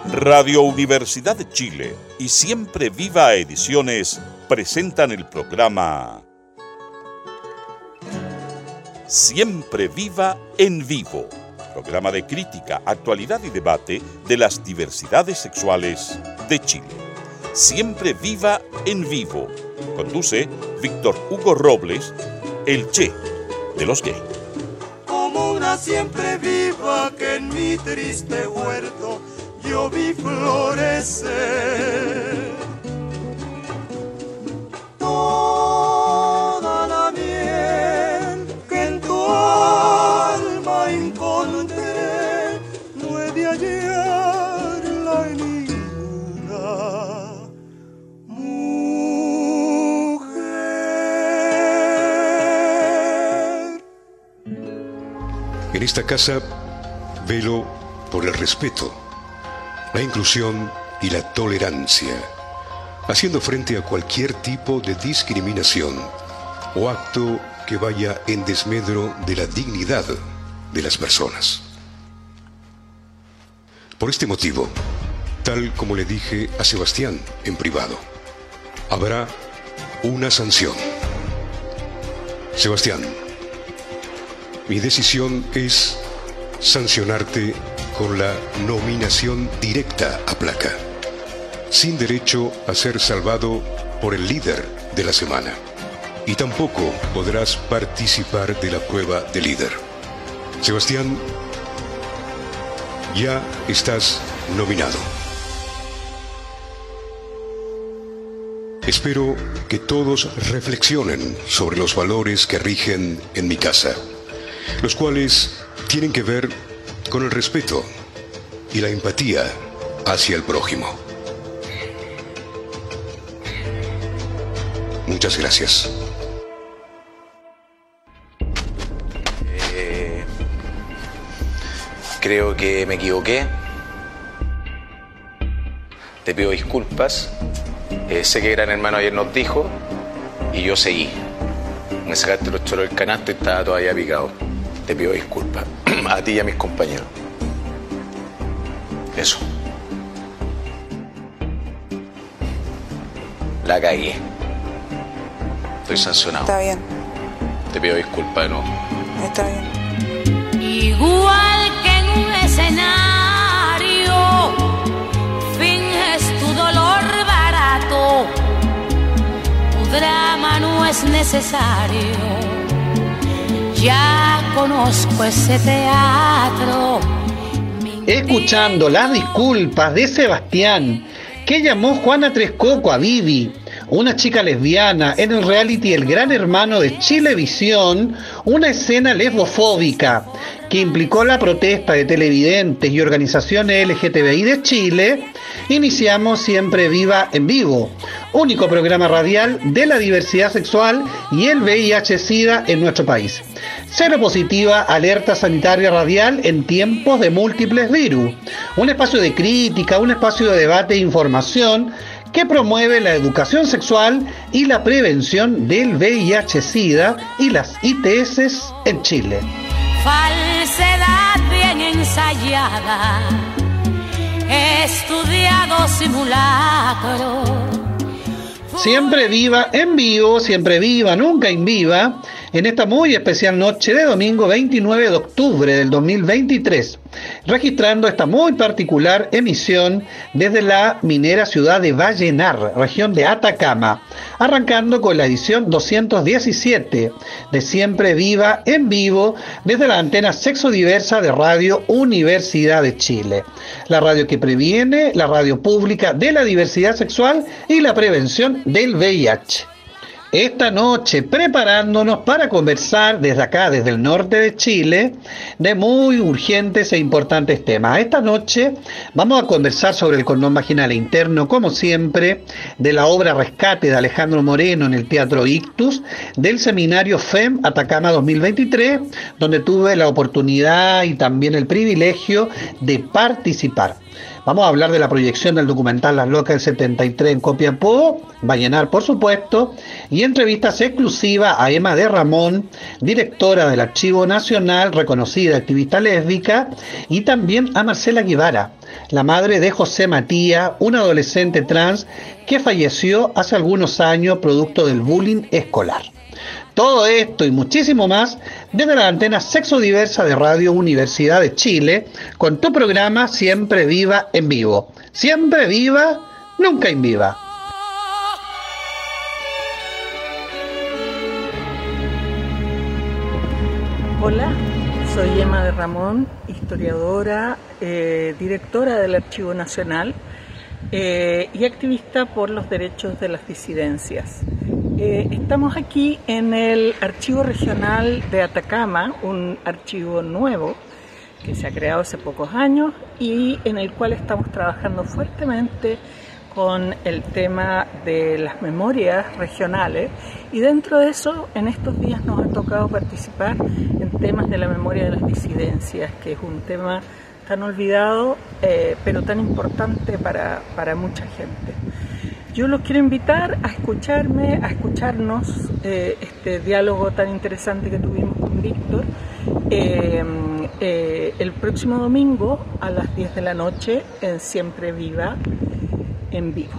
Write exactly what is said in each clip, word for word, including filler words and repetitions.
Radio Universidad de Chile y Siempre Viva Ediciones presentan el programa Siempre Viva en Vivo, programa de crítica, actualidad y debate de las diversidades sexuales de Chile. Siempre Viva en Vivo. Conduce Víctor Hugo Robles, el Che de los gays. Como una siempre viva que en mi triste huerto yo vi florecer. Toda la miel que en tu alma encontré no he de hallarla en ninguna mujer. En esta casa velo por el respeto, la inclusión y la tolerancia, haciendo frente a cualquier tipo de discriminación o acto que vaya en desmedro de la dignidad de las personas. Por este motivo, tal como le dije a Sebastián en privado, habrá una sanción. Sebastián, mi decisión es sancionarte con la nominación directa a placa, sin derecho a ser salvado por el líder de la semana. Y tampoco podrás participar de la prueba de líder. Sebastián, ya estás nominado. Espero que todos reflexionen sobre los valores que rigen en mi casa, los cuales tienen que ver con el respeto y la empatía hacia el prójimo. Muchas gracias. Eh, creo que me equivoqué. Te pido disculpas. Eh, sé que Gran Hermano ayer nos dijo y yo seguí. Me sacaste los choros del canasto y estaba todavía picado. Te pido disculpas a ti y a mis compañeros. Eso. La cagué. Estoy sancionado. Está bien. Te pido disculpas de nuevo. Está bien. Igual que en un escenario, finges tu dolor barato. Tu drama no es necesario. Ya conozco ese teatro. Escuchando las disculpas de Sebastián, que llamó Juana Trescoco a Vivi, una chica lesbiana, en el reality El Gran Hermano de Chilevisión, una escena lesbofóbica que implicó la protesta de televidentes y organizaciones L G T B I de Chile, iniciamos Siempre Viva en Vivo, único programa radial de la diversidad sexual y el V I H-Sida en nuestro país. Cero positiva, alerta sanitaria radial en tiempos de múltiples virus. Un espacio de crítica, un espacio de debate e información que promueve la educación sexual y la prevención del V I H-Sida y las I T S en Chile. Falsedad bien ensayada, estudiado simulacro. Siempre viva en vivo, siempre viva, nunca in viva, en esta muy especial noche de domingo veintinueve de octubre del dos mil veintitrés, registrando esta muy particular emisión desde la minera ciudad de Vallenar, región de Atacama, arrancando con la edición doscientos diecisiete de Siempre Viva en Vivo desde la antena sexodiversa de Radio Universidad de Chile, la radio que previene, la radio pública de la diversidad sexual y la prevención del V I H. Esta noche preparándonos para conversar desde acá, desde el norte de Chile, de muy urgentes e importantes temas. Esta noche vamos a conversar sobre el cordón vaginal interno, como siempre, de la obra Rescate de Alejandro Moreno en el Teatro Ictus, del seminario F E M Atacama dos mil veintitrés, donde tuve la oportunidad y también el privilegio de participar. Vamos a hablar de la proyección del documental Las Locas del setenta y tres en Copiapó, Vallenar por supuesto, y entrevistas exclusivas a Emma de Ramón, directora del Archivo Nacional, reconocida activista lésbica, y también a Marcela Guevara, la madre de José Matías, un adolescente trans que falleció hace algunos años producto del bullying escolar. Todo esto y muchísimo más desde la antena sexodiversa de Radio Universidad de Chile, con tu programa Siempre Viva en Vivo. Siempre viva, nunca en viva. Hola, soy Emma de Ramón, historiadora, eh, directora del Archivo Nacional eh, y activista por los derechos de las disidencias. Eh, estamos aquí en el Archivo Regional de Atacama, un archivo nuevo que se ha creado hace pocos años y en el cual estamos trabajando fuertemente con el tema de las memorias regionales, y dentro de eso en estos días nos ha tocado participar en temas de la memoria de las disidencias, que es un tema tan olvidado eh, pero tan importante para, para mucha gente. Yo los quiero invitar a escucharme, a escucharnos eh, este diálogo tan interesante que tuvimos con Víctor eh, eh, el próximo domingo a las diez de la noche en Siempre Viva en Vivo.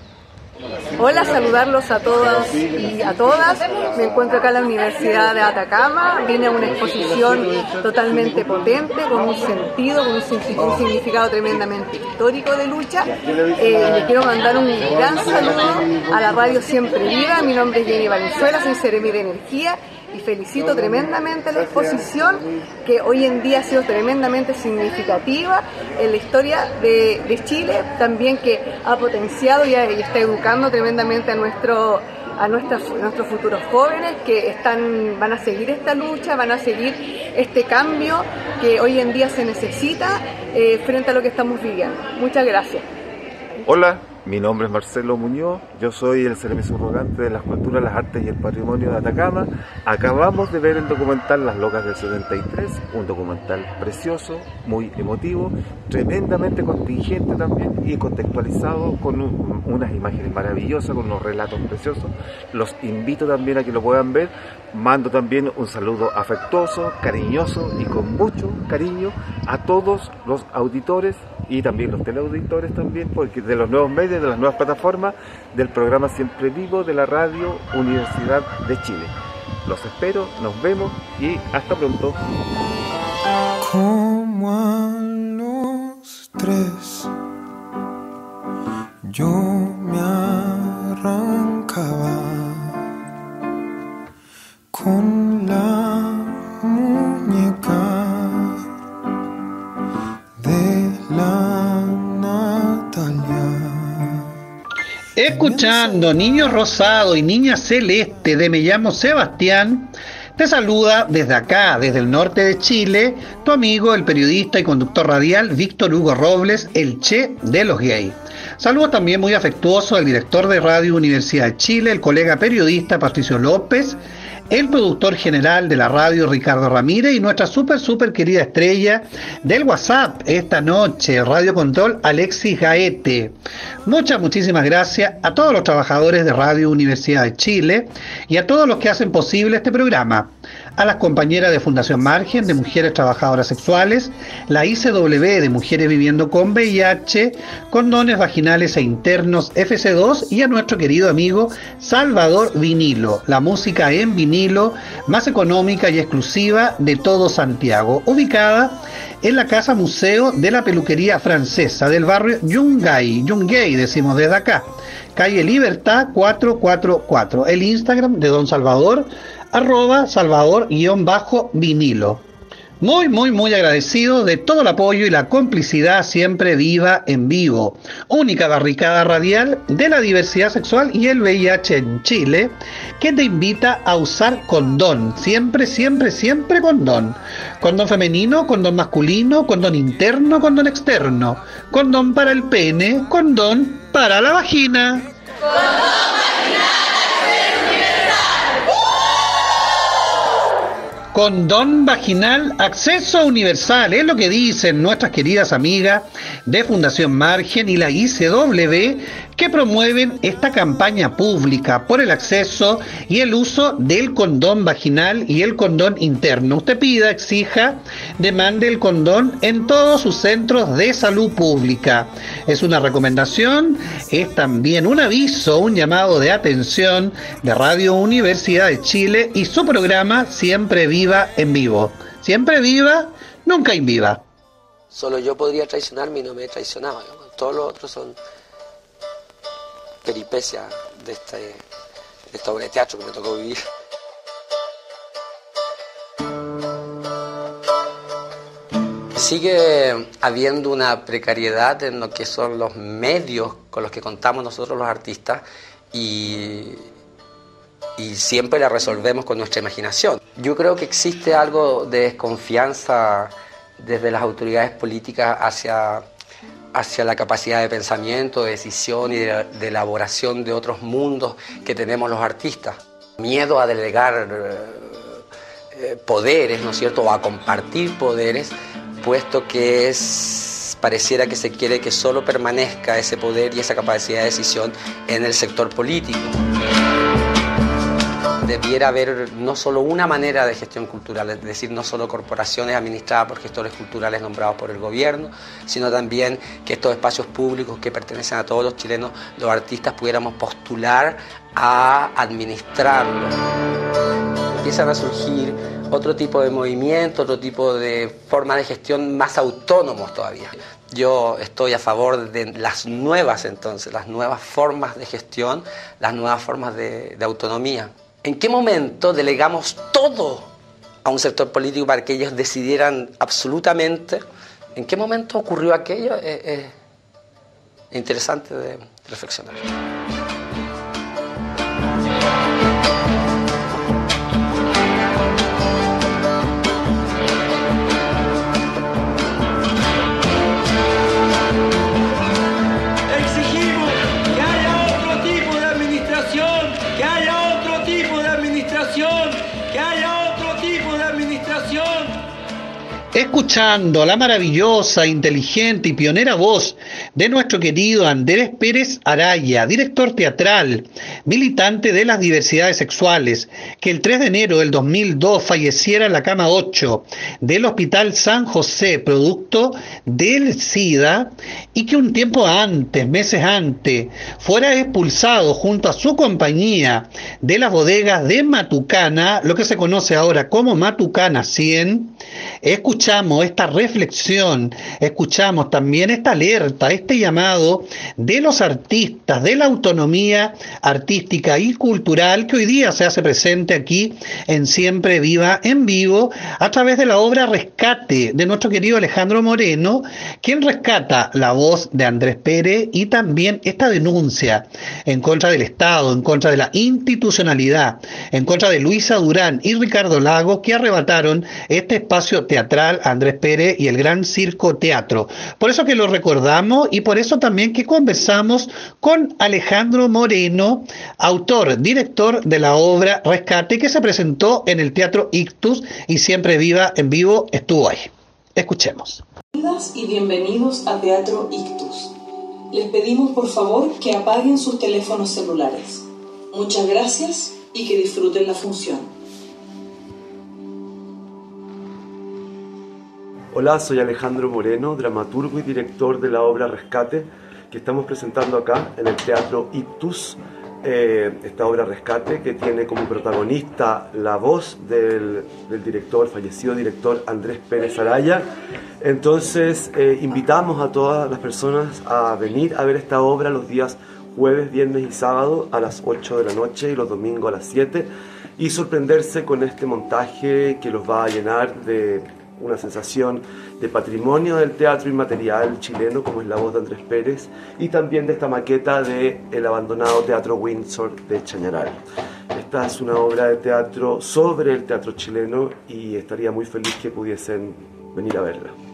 Hola, saludarlos a todos y a todas. Me encuentro acá en la Universidad de Atacama. Viene a una exposición totalmente potente, con un sentido, con un significado tremendamente histórico de lucha. Eh, le quiero mandar un gran saludo a la radio Siempre Viva. Mi nombre es Jenny Valenzuela, soy Seremi de Energía. Y felicito tremendamente la exposición, que hoy en día ha sido tremendamente significativa en la historia de, de Chile, también que ha potenciado y, ha, y está educando tremendamente a, nuestro, a nuestras, nuestros futuros jóvenes que están, van a seguir esta lucha, van a seguir este cambio que hoy en día se necesita eh, frente a lo que estamos viviendo. Muchas gracias. Hola. Mi nombre es Marcelo Muñoz, yo soy el Seremi Subrogante de las Culturas, las Artes y el Patrimonio de Atacama. Acabamos de ver el documental Las Locas del setenta y tres, un documental precioso, muy emotivo, tremendamente contingente también y contextualizado con un, unas imágenes maravillosas, con unos relatos preciosos. Los invito también a que lo puedan ver. Mando también un saludo afectuoso, cariñoso y con mucho cariño a todos los auditores y también los teleauditores también, porque de los nuevos medios, de las nuevas plataformas del programa Siempre Vivo de la Radio Universidad de Chile. Los espero, nos vemos y hasta pronto. Como a los tres, yo me arrancaba con la muñeca de la Natalia. Escuchando Niño Rosado y Niña Celeste de Me Llamo Sebastián, te saluda desde acá, desde el norte de Chile, tu amigo, el periodista y conductor radial Víctor Hugo Robles, el Che de los gays. Saludos también muy afectuoso al director de Radio Universidad de Chile, el colega periodista Patricio López, el productor general de la radio Ricardo Ramírez y nuestra súper súper querida estrella del WhatsApp esta noche, Radio Control, Alexis Gaete. Muchas, muchísimas gracias a todos los trabajadores de Radio Universidad de Chile y a todos los que hacen posible este programa. A las compañeras de Fundación Margen, de Mujeres Trabajadoras Sexuales, la I C W de Mujeres Viviendo con V I H, Condones Vaginales e Internos F C dos y a nuestro querido amigo Salvador Vinilo, la música en vinilo más económica y exclusiva de todo Santiago, ubicada en la Casa Museo de la Peluquería Francesa del barrio Yungay, Yungay decimos desde acá, calle Libertad cuatrocientos cuarenta y cuatro, el Instagram de Don Salvador, arroba Salvador-vinilo. Muy, muy, muy agradecido de todo el apoyo y la complicidad Siempre Viva en Vivo, única barricada radial de la diversidad sexual y el V I H en Chile, que te invita a usar condón, siempre, siempre, siempre condón. Condón femenino, condón masculino, condón interno, condón externo, condón para el pene, condón para la vagina. Condón vaginal, acceso universal, es lo que dicen nuestras queridas amigas de Fundación Margen y la I C W, que promueven esta campaña pública por el acceso y el uso del condón vaginal y el condón interno. Usted pida, exija, demande el condón en todos sus centros de salud pública. Es una recomendación, es también un aviso, un llamado de atención de Radio Universidad de Chile y su programa Siempre Viva en Vivo. Siempre viva, nunca en viva. Solo yo podría traicionarme y no me he traicionado. Todos los otros son peripecias de, este, de esta obra de teatro que me tocó vivir. Sigue habiendo una precariedad en lo que son los medios con los que contamos nosotros los artistas y, y siempre la resolvemos con nuestra imaginación. Yo creo que existe algo de desconfianza desde las autoridades políticas hacia, hacia la capacidad de pensamiento, de decisión y de, de elaboración de otros mundos que tenemos los artistas. Miedo a delegar eh, poderes, ¿no es cierto?, o a compartir poderes, puesto que es, pareciera que se quiere que solo permanezca ese poder y esa capacidad de decisión en el sector político. Debiera haber no solo una manera de gestión cultural, es decir, no solo corporaciones administradas por gestores culturales nombrados por el gobierno, sino también que estos espacios públicos que pertenecen a todos los chilenos, los artistas, pudiéramos postular a administrarlos. Empiezan a surgir otro tipo de movimiento, otro tipo de forma de gestión más autónomos todavía. Yo estoy a favor de las nuevas, entonces, las nuevas formas de gestión, las nuevas formas de, de autonomía. ¿En qué momento delegamos todo a un sector político para que ellos decidieran absolutamente? ¿En qué momento ocurrió aquello? Es eh, eh, interesante de reflexionar. Escuchando la maravillosa, inteligente y pionera voz de nuestro querido Andrés Pérez Araya, director teatral, militante de las diversidades sexuales, que el tres de enero del dos mil dos falleciera en la cama ocho del Hospital San José, producto del SIDA, y que un tiempo antes, meses antes, fuera expulsado junto a su compañía de las bodegas de Matucana, lo que se conoce ahora como Matucana cien. Escuchamos esta reflexión, escuchamos también esta alerta, este llamado de los artistas, de la autonomía artística y cultural que hoy día se hace presente aquí en Siempre Viva en Vivo a través de la obra Rescate de nuestro querido Alejandro Moreno, quien rescata la voz de Andrés Pérez y también esta denuncia en contra del Estado, en contra de la institucionalidad, en contra de Luisa Durán y Ricardo Lagos, que arrebataron este espacio teatral a Andrés Pérez y el Gran Circo Teatro. Por eso que lo recordamos y por eso también que conversamos con Alejandro Moreno, autor, director de la obra Rescate, que se presentó en el Teatro Ictus y Siempre Viva en Vivo estuvo ahí. Escuchemos. Bienvenidas y bienvenidos a Teatro Ictus. Les pedimos por favor que apaguen sus teléfonos celulares. Muchas gracias y que disfruten la función. Hola, soy Alejandro Moreno, dramaturgo y director de la obra Rescate, que estamos presentando acá en el Teatro Ictus. Eh, esta obra Rescate, que tiene como protagonista la voz del, del director, fallecido director Andrés Pérez Araya. Entonces eh, invitamos a todas las personas a venir a ver esta obra los días jueves, viernes y sábado a las ocho de la noche y los domingos a las siete, y sorprenderse con este montaje que los va a llenar de una sensación de patrimonio del teatro inmaterial chileno, como es la voz de Andrés Pérez, y también de esta maqueta de el abandonado Teatro Windsor de Chañaral. Esta es una obra de teatro sobre el teatro chileno y estaría muy feliz que pudiesen venir a verla.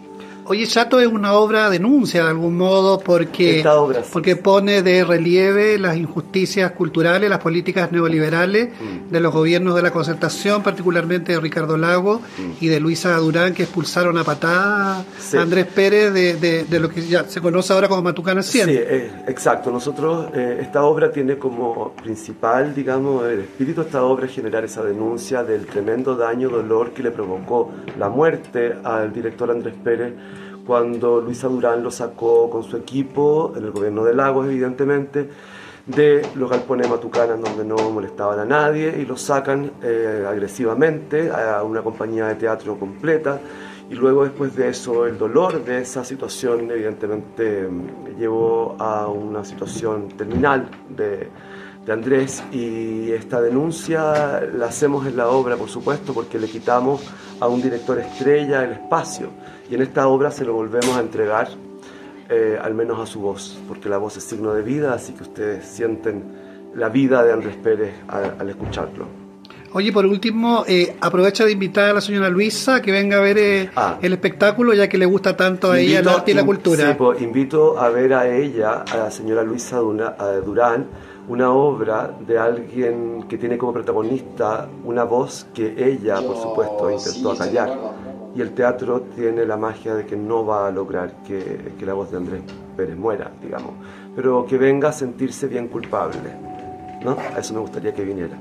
Oye, Chato es una obra denuncia de algún modo porque, obra, sí. porque pone de relieve las injusticias culturales, las políticas neoliberales mm. de los gobiernos de la concertación, particularmente de Ricardo Lagos mm. y de Luisa Durán, que expulsaron a patada sí. a Andrés Pérez de, de, de lo que ya se conoce ahora como Matucana cien. Sí, eh, exacto. Nosotros, eh, esta obra tiene como principal, digamos, el espíritu de esta obra es generar esa denuncia del tremendo daño, dolor que le provocó la muerte al director Andrés Pérez cuando Luisa Durán lo sacó con su equipo, en el gobierno de Lagos evidentemente, de los galpones de Matucana donde no molestaban a nadie y lo sacan eh, agresivamente a una compañía de teatro completa y luego después de eso el dolor de esa situación evidentemente llevó a una situación terminal de, de Andrés y esta denuncia la hacemos en la obra por supuesto porque le quitamos a un director estrella el espacio y en esta obra se lo volvemos a entregar eh, al menos a su voz, porque la voz es signo de vida, así que ustedes sienten la vida de Andrés Pérez al, al escucharlo. Oye, por último, eh, aprovecha de invitar a la señora Luisa que venga a ver eh, ah. el espectáculo, ya que le gusta tanto a invito, ella el arte y la cultura. Sí, pues, invito a ver a ella, a la señora Luisa Durán, una obra de alguien que tiene como protagonista una voz que ella, por supuesto, intentó acallar. Y el teatro tiene la magia de que no va a lograr que, que la voz de Andrés Pérez muera, digamos, pero que venga a sentirse bien culpable, ¿no? A eso me gustaría que viniera.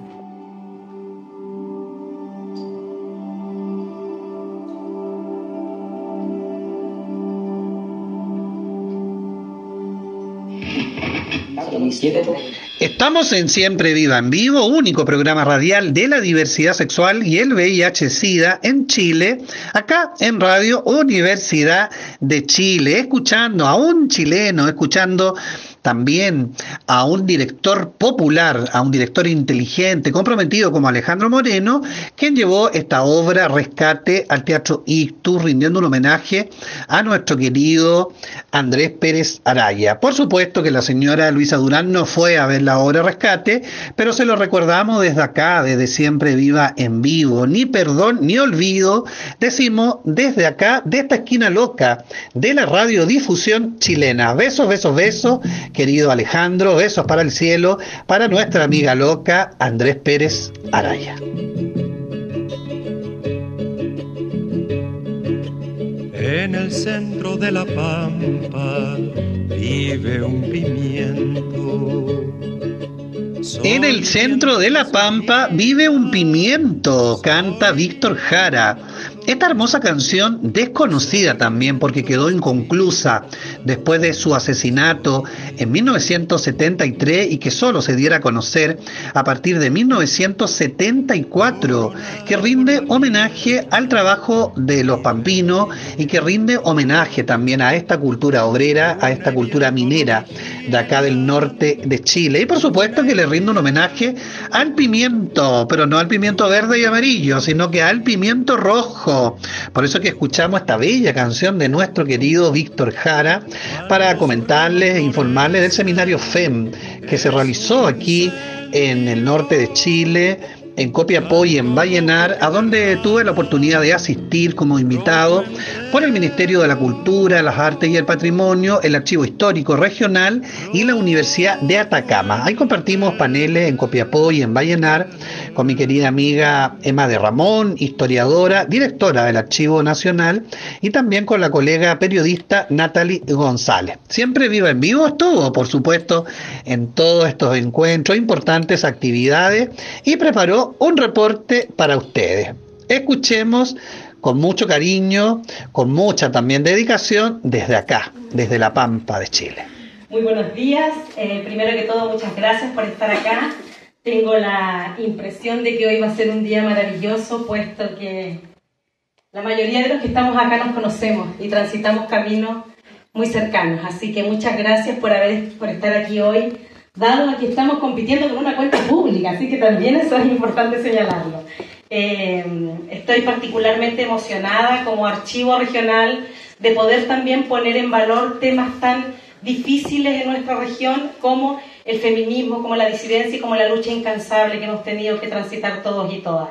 Estamos en Siempre Viva en Vivo, único programa radial de la diversidad sexual y el V I H-Sida en Chile, acá en Radio Universidad de Chile, escuchando a un chileno, escuchando también a un director popular, a un director inteligente, comprometido como Alejandro Moreno, quien llevó esta obra Rescate al Teatro Ictus, rindiendo un homenaje a nuestro querido Andrés Pérez Araya. Por supuesto que la señora Luisa Durán no fue a ver la obra Rescate, pero se lo recordamos desde acá, desde Siempre Viva en Vivo. Ni perdón ni olvido, decimos desde acá, de esta esquina loca de la radiodifusión chilena. Besos, besos, besos. Querido Alejandro, besos para el cielo, para nuestra amiga loca Andrés Pérez Araya. En el centro de la pampa vive un pimiento. En el centro de la pampa vive un pimiento, canta Víctor Jara. Esta hermosa canción, desconocida también porque quedó inconclusa después de su asesinato en mil novecientos setenta y tres y que solo se diera a conocer a partir de mil novecientos setenta y cuatro, que rinde homenaje al trabajo de los pampinos y que rinde homenaje también a esta cultura obrera, a esta cultura minera de acá del norte de Chile. Y por supuesto que le rinde un homenaje al pimiento, pero no al pimiento verde y amarillo, sino que al pimiento rojo. Por eso que escuchamos esta bella canción de nuestro querido Víctor Jara para comentarles e informarles del seminario F E M que se realizó aquí en el norte de Chile, en Copiapó y en Vallenar, a donde tuve la oportunidad de asistir como invitado por el Ministerio de la Cultura, las Artes y el Patrimonio, el Archivo Histórico Regional y la Universidad de Atacama. Ahí compartimos paneles en Copiapó y en Vallenar con mi querida amiga Emma de Ramón, historiadora, directora del Archivo Nacional, y también con la colega periodista Natalie González. Siempre Viva en Vivo estuvo, por supuesto, en todos estos encuentros, importantes actividades, y preparó un reporte para ustedes. Escuchemos con mucho cariño, con mucha también dedicación, desde acá, desde La Pampa de Chile. Muy buenos días. Eh, primero que todo, muchas gracias por estar acá. Tengo la impresión de que hoy va a ser un día maravilloso, puesto que la mayoría de los que estamos acá nos conocemos y transitamos caminos muy cercanos. Así que muchas gracias por, haber, por estar aquí hoy, dado que estamos compitiendo con una cuenta pública, así que también eso es importante señalarlo. Eh, estoy particularmente emocionada como archivo regional de poder también poner en valor temas tan difíciles en nuestra región como el feminismo, como la disidencia y como la lucha incansable que hemos tenido que transitar todos y todas.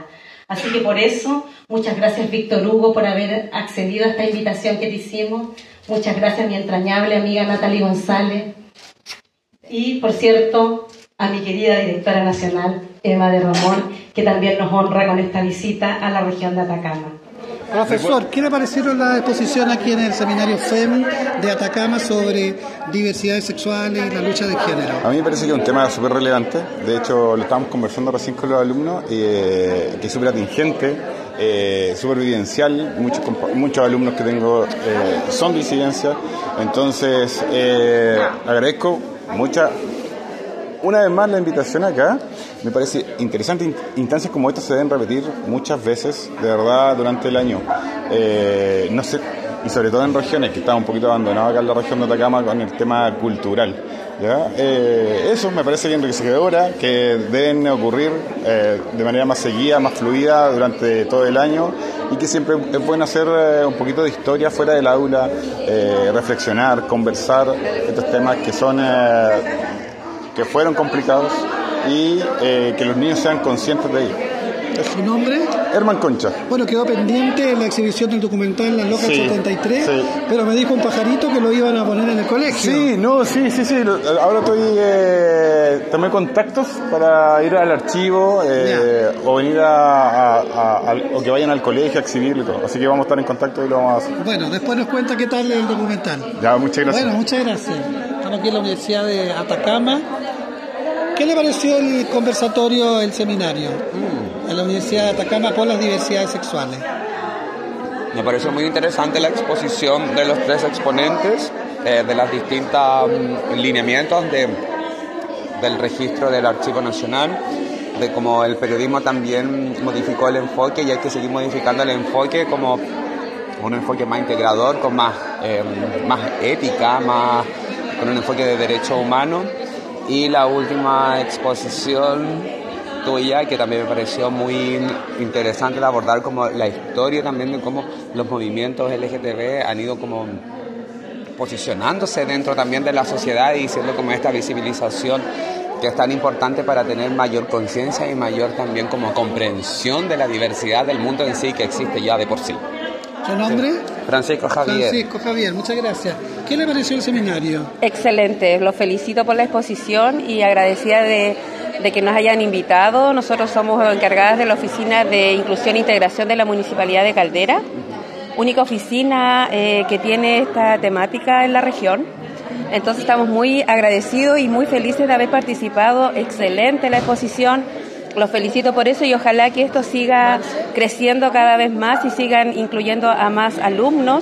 Así que por eso, muchas gracias Víctor Hugo por haber accedido a esta invitación que te hicimos. Muchas gracias a mi entrañable amiga Natalie González. Y, por cierto, a mi querida directora nacional, Eva de Ramón, que también nos honra con esta visita a la región de Atacama. Profesor, ¿qué le parecieron la exposición aquí en el seminario F E M de Atacama sobre diversidades sexuales y la lucha de género? A mí me parece que es un tema súper relevante. De hecho, lo estábamos conversando recién con los alumnos, eh, que es súper atingente, eh, súper vivencial. Muchos, muchos alumnos que tengo eh, son disidencia. Entonces, eh, agradezco mucha, una vez más la invitación acá. Me parece interesante, instancias como estas se deben repetir muchas veces, de verdad, durante el año. Eh, no sé, y sobre todo en regiones, que está un poquito abandonado acá en la región de Atacama con el tema cultural. ¿Ya? Eh, eso me parece bien enriquecedora, que deben ocurrir eh, de manera más seguida, más fluida durante todo el año, y que siempre es bueno hacer eh, un poquito de historia fuera del aula, eh, reflexionar, conversar estos temas que son eh, que fueron complicados, y eh, que los niños sean conscientes de ello. ¿Su nombre? Herman Concha. Bueno, quedó pendiente la exhibición del documental Las Locas sí, setenta y tres, sí. Pero me dijo un pajarito que lo iban a poner en el colegio. Sí, no, sí, sí, sí. Ahora estoy, eh, tomé contactos para ir al archivo eh, o venir a, a, a, a, o que vayan al colegio a exhibirlo y todo. Así que vamos a estar en contacto y lo vamos a hacer. Bueno, después nos cuenta qué tal el documental. Ya, muchas gracias. Bueno, muchas gracias. Estamos aquí en la Universidad de Atacama. ¿Qué le pareció el conversatorio, el seminario mm. en la Universidad de Atacama por las diversidades sexuales? Me pareció muy interesante la exposición de los tres exponentes, eh, de los distintos um, lineamientos de, del registro del Archivo Nacional, de cómo el periodismo también modificó el enfoque y hay que seguir modificando el enfoque como un enfoque más integrador, con más, eh, más ética, más, con un enfoque de derechos humanos. Y la última exposición tuya, que también me pareció muy interesante de abordar como la historia también de cómo los movimientos L G T B han ido como posicionándose dentro también de la sociedad y siendo como esta visibilización que es tan importante para tener mayor conciencia y mayor también como comprensión de la diversidad del mundo en sí que existe ya de por sí. ¿Su nombre? Francisco Javier. Francisco Javier, muchas gracias. ¿Qué le pareció el seminario? Excelente, los felicito por la exposición y agradecida de, de que nos hayan invitado. Nosotros somos encargadas de la Oficina de Inclusión e Integración de la Municipalidad de Caldera, única oficina eh, que tiene esta temática en la región. Entonces estamos muy agradecidos y muy felices de haber participado. Excelente la exposición. Los felicito por eso y ojalá que esto siga creciendo cada vez más y sigan incluyendo a más alumnos,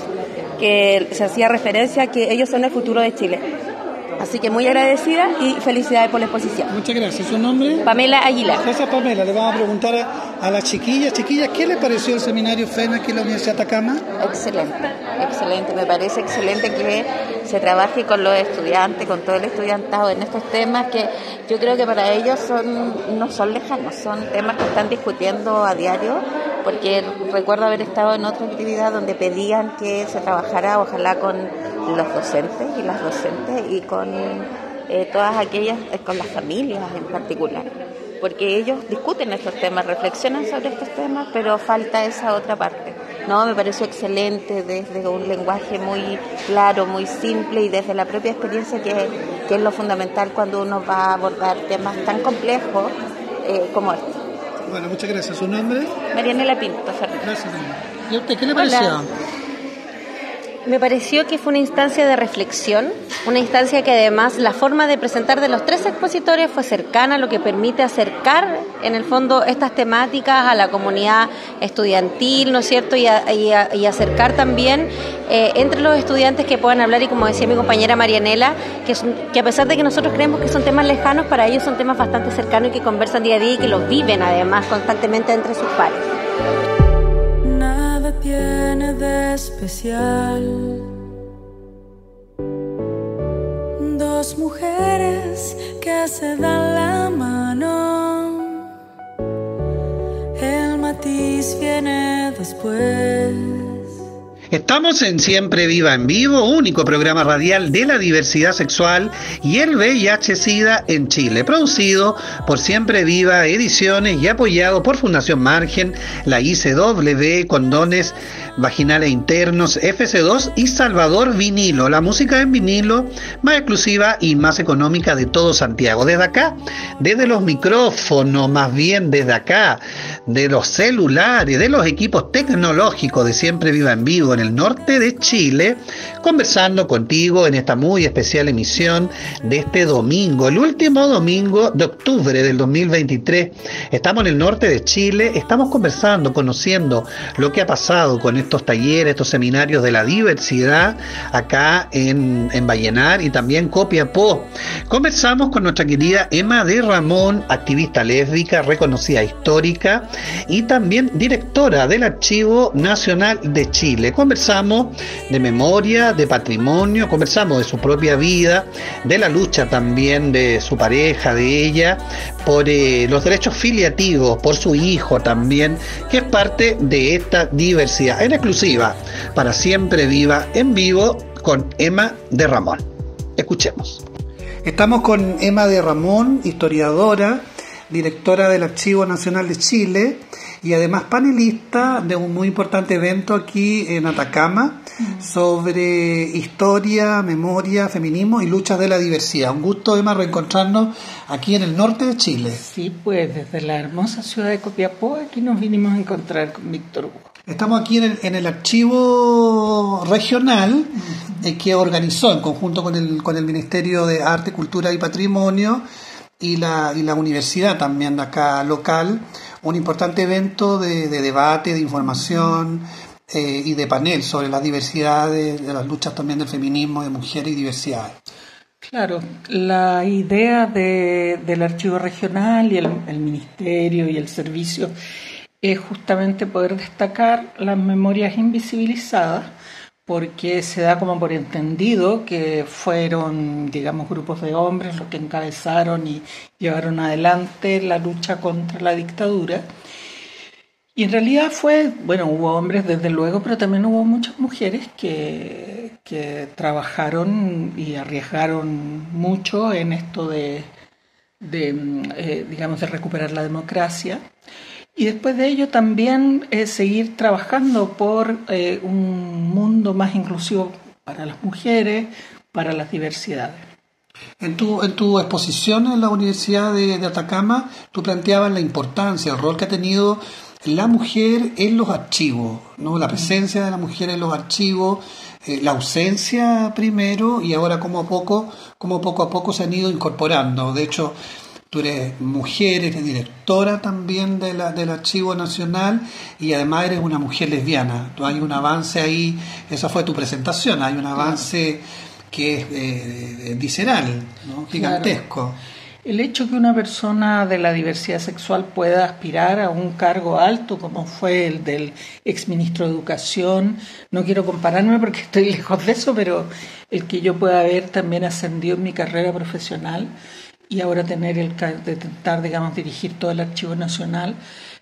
que se hacía referencia que ellos son el futuro de Chile. Así que muy agradecida y felicidades por la exposición. Muchas gracias. ¿Su nombre? Pamela Aguilar. Gracias, Pamela. Le vamos a preguntar a, a las chiquillas. Chiquillas, ¿qué les pareció el seminario F E N aquí en la Universidad de Atacama? Excelente, excelente. Me parece excelente que se trabaje con los estudiantes, con todo el estudiantado en estos temas que yo creo que para ellos son no son lejanos, son temas que están discutiendo a diario, porque recuerdo haber estado en otra actividad donde pedían que se trabajara ojalá con los docentes y las docentes y con eh, todas aquellas, eh, con las familias en particular, porque ellos discuten estos temas, reflexionan sobre estos temas, pero falta esa otra parte. No, me pareció excelente desde un lenguaje muy claro, muy simple y desde la propia experiencia que, que es lo fundamental cuando uno va a abordar temas tan complejos eh, como este. Bueno, muchas gracias. ¿Su nombre? Marianela Pinto Fernández. Gracias. ¿Y a usted qué le pareció? Hola. Me pareció que fue una instancia de reflexión, una instancia que además la forma de presentar de los tres expositores fue cercana, lo que permite acercar en el fondo estas temáticas a la comunidad estudiantil, ¿no es cierto? Y, a, y, a, y acercar también eh, entre los estudiantes que puedan hablar, y como decía mi compañera Marianela, que, son, que a pesar de que nosotros creemos que son temas lejanos, para ellos son temas bastante cercanos y que conversan día a día y que los viven además constantemente entre sus pares. Nada tiene de especial dos mujeres que se dan la mano, el matiz viene después. Estamos en Siempre Viva en Vivo, único programa radial de la diversidad sexual y el V I H-Sida en Chile, producido por Siempre Viva Ediciones y apoyado por Fundación Margen, la I C W, Condones Vaginales Internos, F C dos y Salvador Vinilo, la música en vinilo más exclusiva y más económica de todo Santiago. Desde acá, desde los micrófonos, más bien desde acá, de los celulares, de los equipos tecnológicos de Siempre Viva en Vivo en el norte de Chile, conversando contigo en esta muy especial emisión de este domingo, el último domingo de octubre del dos mil veintitrés. Estamos en el norte de Chile, estamos conversando, conociendo lo que ha pasado con estos talleres, estos seminarios de la diversidad acá en, en Vallenar y también Copiapó. Conversamos con nuestra querida Emma de Ramón, activista lésbica, reconocida histórica y también directora del Archivo Nacional de Chile. Conversamos de memoria, de patrimonio, conversamos de su propia vida, de la lucha también de su pareja, de ella, por eh, los derechos filiativos, por su hijo también, que es parte de esta diversidad, en exclusiva, para Siempre Viva en Vivo, con Emma de Ramón. Escuchemos. Estamos con Emma de Ramón, historiadora, directora del Archivo Nacional de Chile y además panelista de un muy importante evento aquí en Atacama sobre historia, memoria, feminismo y luchas de la diversidad. Un gusto, Emma, reencontrarnos aquí en el norte de Chile. Sí, pues desde la hermosa ciudad de Copiapó aquí nos vinimos a encontrar con Víctor Hugo. Estamos aquí en el, en el archivo regional uh-huh. eh, que organizó en conjunto con el, con el Ministerio de Arte, Cultura y Patrimonio y la, y la universidad también de acá local, un importante evento de, de debate, de información eh, y de panel sobre la diversidad de, de las luchas también del feminismo, de mujeres y diversidad. Claro, la idea de, del archivo regional y el, el ministerio y el servicio es justamente poder destacar las memorias invisibilizadas, porque se da como por entendido que fueron, digamos, grupos de hombres los que encabezaron y llevaron adelante la lucha contra la dictadura. Y en realidad fue, bueno, hubo hombres desde luego, pero también hubo muchas mujeres que, que trabajaron y arriesgaron mucho en esto de, de eh, digamos, de recuperar la democracia. Y después de ello también eh, seguir trabajando por eh, un mundo más inclusivo para las mujeres, para las diversidades. En tu, en tu exposición en la Universidad de, de Atacama, tú planteabas la importancia, el rol que ha tenido la mujer en los archivos, ¿no? La presencia de la mujer en los archivos, eh, la ausencia primero y ahora como a poco, como poco a poco se han ido incorporando. De hecho, tú eres mujer, eres directora también de la, del Archivo Nacional y además eres una mujer lesbiana. Tú hay un avance ahí, esa fue tu presentación, hay un avance que es eh, visceral, ¿no? Gigantesco. Claro. El hecho que una persona de la diversidad sexual pueda aspirar a un cargo alto, como fue el del exministro de Educación, no quiero compararme porque estoy lejos de eso, pero el que yo pueda haber también ascendido en mi carrera profesional y ahora tener el de intentar, digamos, dirigir todo el Archivo Nacional,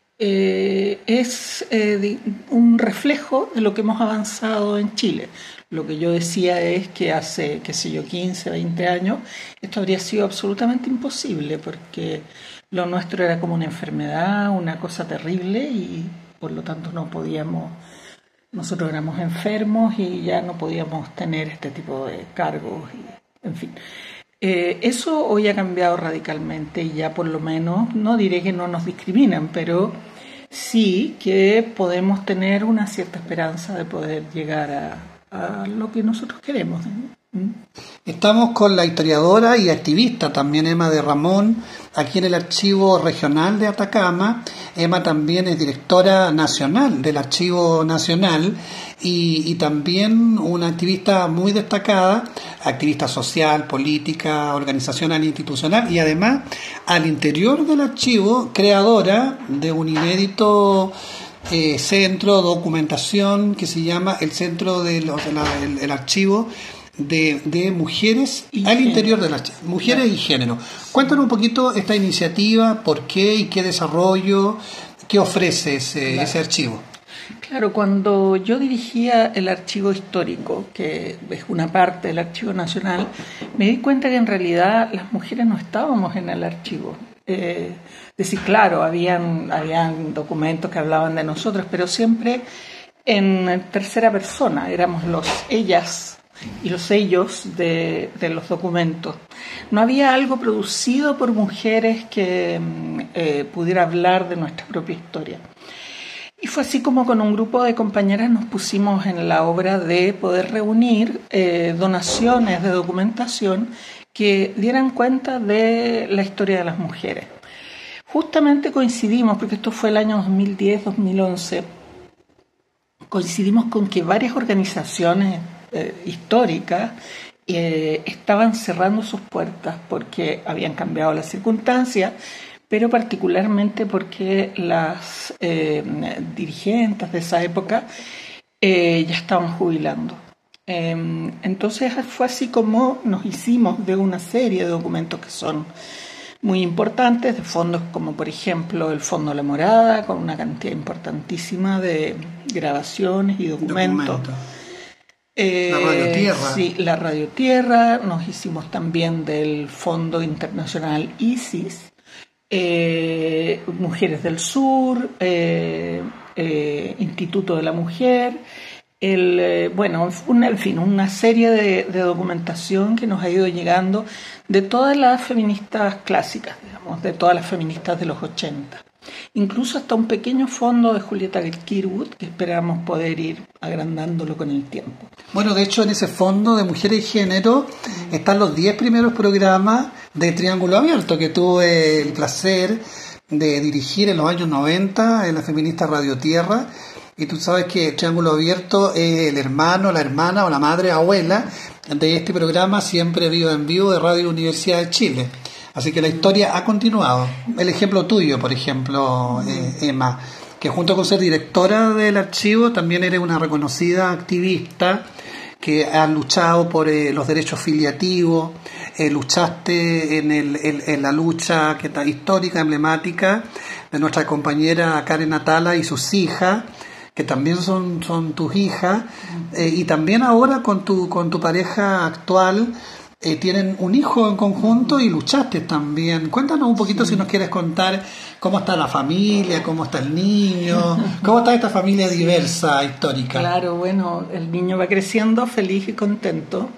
eh, es eh, de, un reflejo de lo que hemos avanzado en Chile. Lo que yo decía es que hace, qué sé yo, quince, veinte años, esto habría sido absolutamente imposible, porque lo nuestro era como una enfermedad, una cosa terrible, y por lo tanto no podíamos, nosotros éramos enfermos y ya no podíamos tener este tipo de cargos, y, en fin. Eh, eso hoy ha cambiado radicalmente y ya por lo menos, no diré que no nos discriminan, pero sí que podemos tener una cierta esperanza de poder llegar a, a lo que nosotros queremos, ¿no? Estamos con la historiadora y activista también Emma de Ramón, aquí en el Archivo Regional de Atacama. Emma también es directora nacional del Archivo Nacional y, y también una activista muy destacada, activista social, política, organizacional e institucional, y además al interior del archivo, creadora de un inédito eh, centro de documentación que se llama el Centro de los, la, el, el Archivo De, de mujeres y al género. Interior de las mujeres claro. Y género. Cuéntanos un poquito esta iniciativa, por qué y qué desarrollo, qué ofrece ese, claro. ese archivo. Claro, cuando yo dirigía el Archivo Histórico, que es una parte del Archivo Nacional, me di cuenta que en realidad las mujeres no estábamos en el archivo. Eh, es decir, claro, habían, habían documentos que hablaban de nosotros, pero siempre en tercera persona, éramos los ellas y los ellos de, de los documentos. No había algo producido por mujeres que eh, pudiera hablar de nuestra propia historia. Y fue así como con un grupo de compañeras nos pusimos en la obra de poder reunir eh, donaciones de documentación que dieran cuenta de la historia de las mujeres. Justamente coincidimos, porque esto fue el año dos mil diez dos mil once, coincidimos con que varias organizaciones eh, históricas eh, estaban cerrando sus puertas porque habían cambiado las circunstancias, pero particularmente porque las eh, dirigentes de esa época eh, ya estaban jubilando. Eh, entonces fue así como nos hicimos de una serie de documentos que son muy importantes, de fondos como por ejemplo el Fondo La Morada, con una cantidad importantísima de grabaciones y documentos. Documento. Eh, la Radio Tierra. Sí, la Radio Tierra. Nos hicimos también del Fondo Internacional ISIS, Eh, Mujeres del Sur, eh, eh, Instituto de la Mujer, el, eh, bueno, una, en fin, una serie de, de documentación que nos ha ido llegando de todas las feministas clásicas, digamos, de todas las feministas de los ochenta. Incluso hasta un pequeño fondo de Julieta Kirwood, que esperamos poder ir agrandándolo con el tiempo. Bueno, de hecho en ese fondo de Mujeres y Género mm. están los diez primeros programas de Triángulo Abierto, que tuve el placer de dirigir en los años noventa en la feminista Radio Tierra. Y tú sabes que Triángulo Abierto es el hermano, la hermana o la madre, abuela de este programa Siempre Viva en Vivo de Radio Universidad de Chile. Así que la historia ha continuado. El ejemplo tuyo, por ejemplo, eh, Emma, que junto con ser directora del archivo también eres una reconocida activista que ha luchado por eh, los derechos filiativos, eh, luchaste en, el, en, en la lucha que está histórica, emblemática de nuestra compañera Karen Atala y sus hijas, que también son, son tus hijas, eh, y también ahora con tu, con tu pareja actual. Eh, tienen un hijo en conjunto y luchaste también. Cuéntanos un poquito, sí, si nos quieres contar cómo está la familia, cómo está el niño, cómo está esta familia diversa, histórica. Claro, bueno, el niño va creciendo feliz y contento,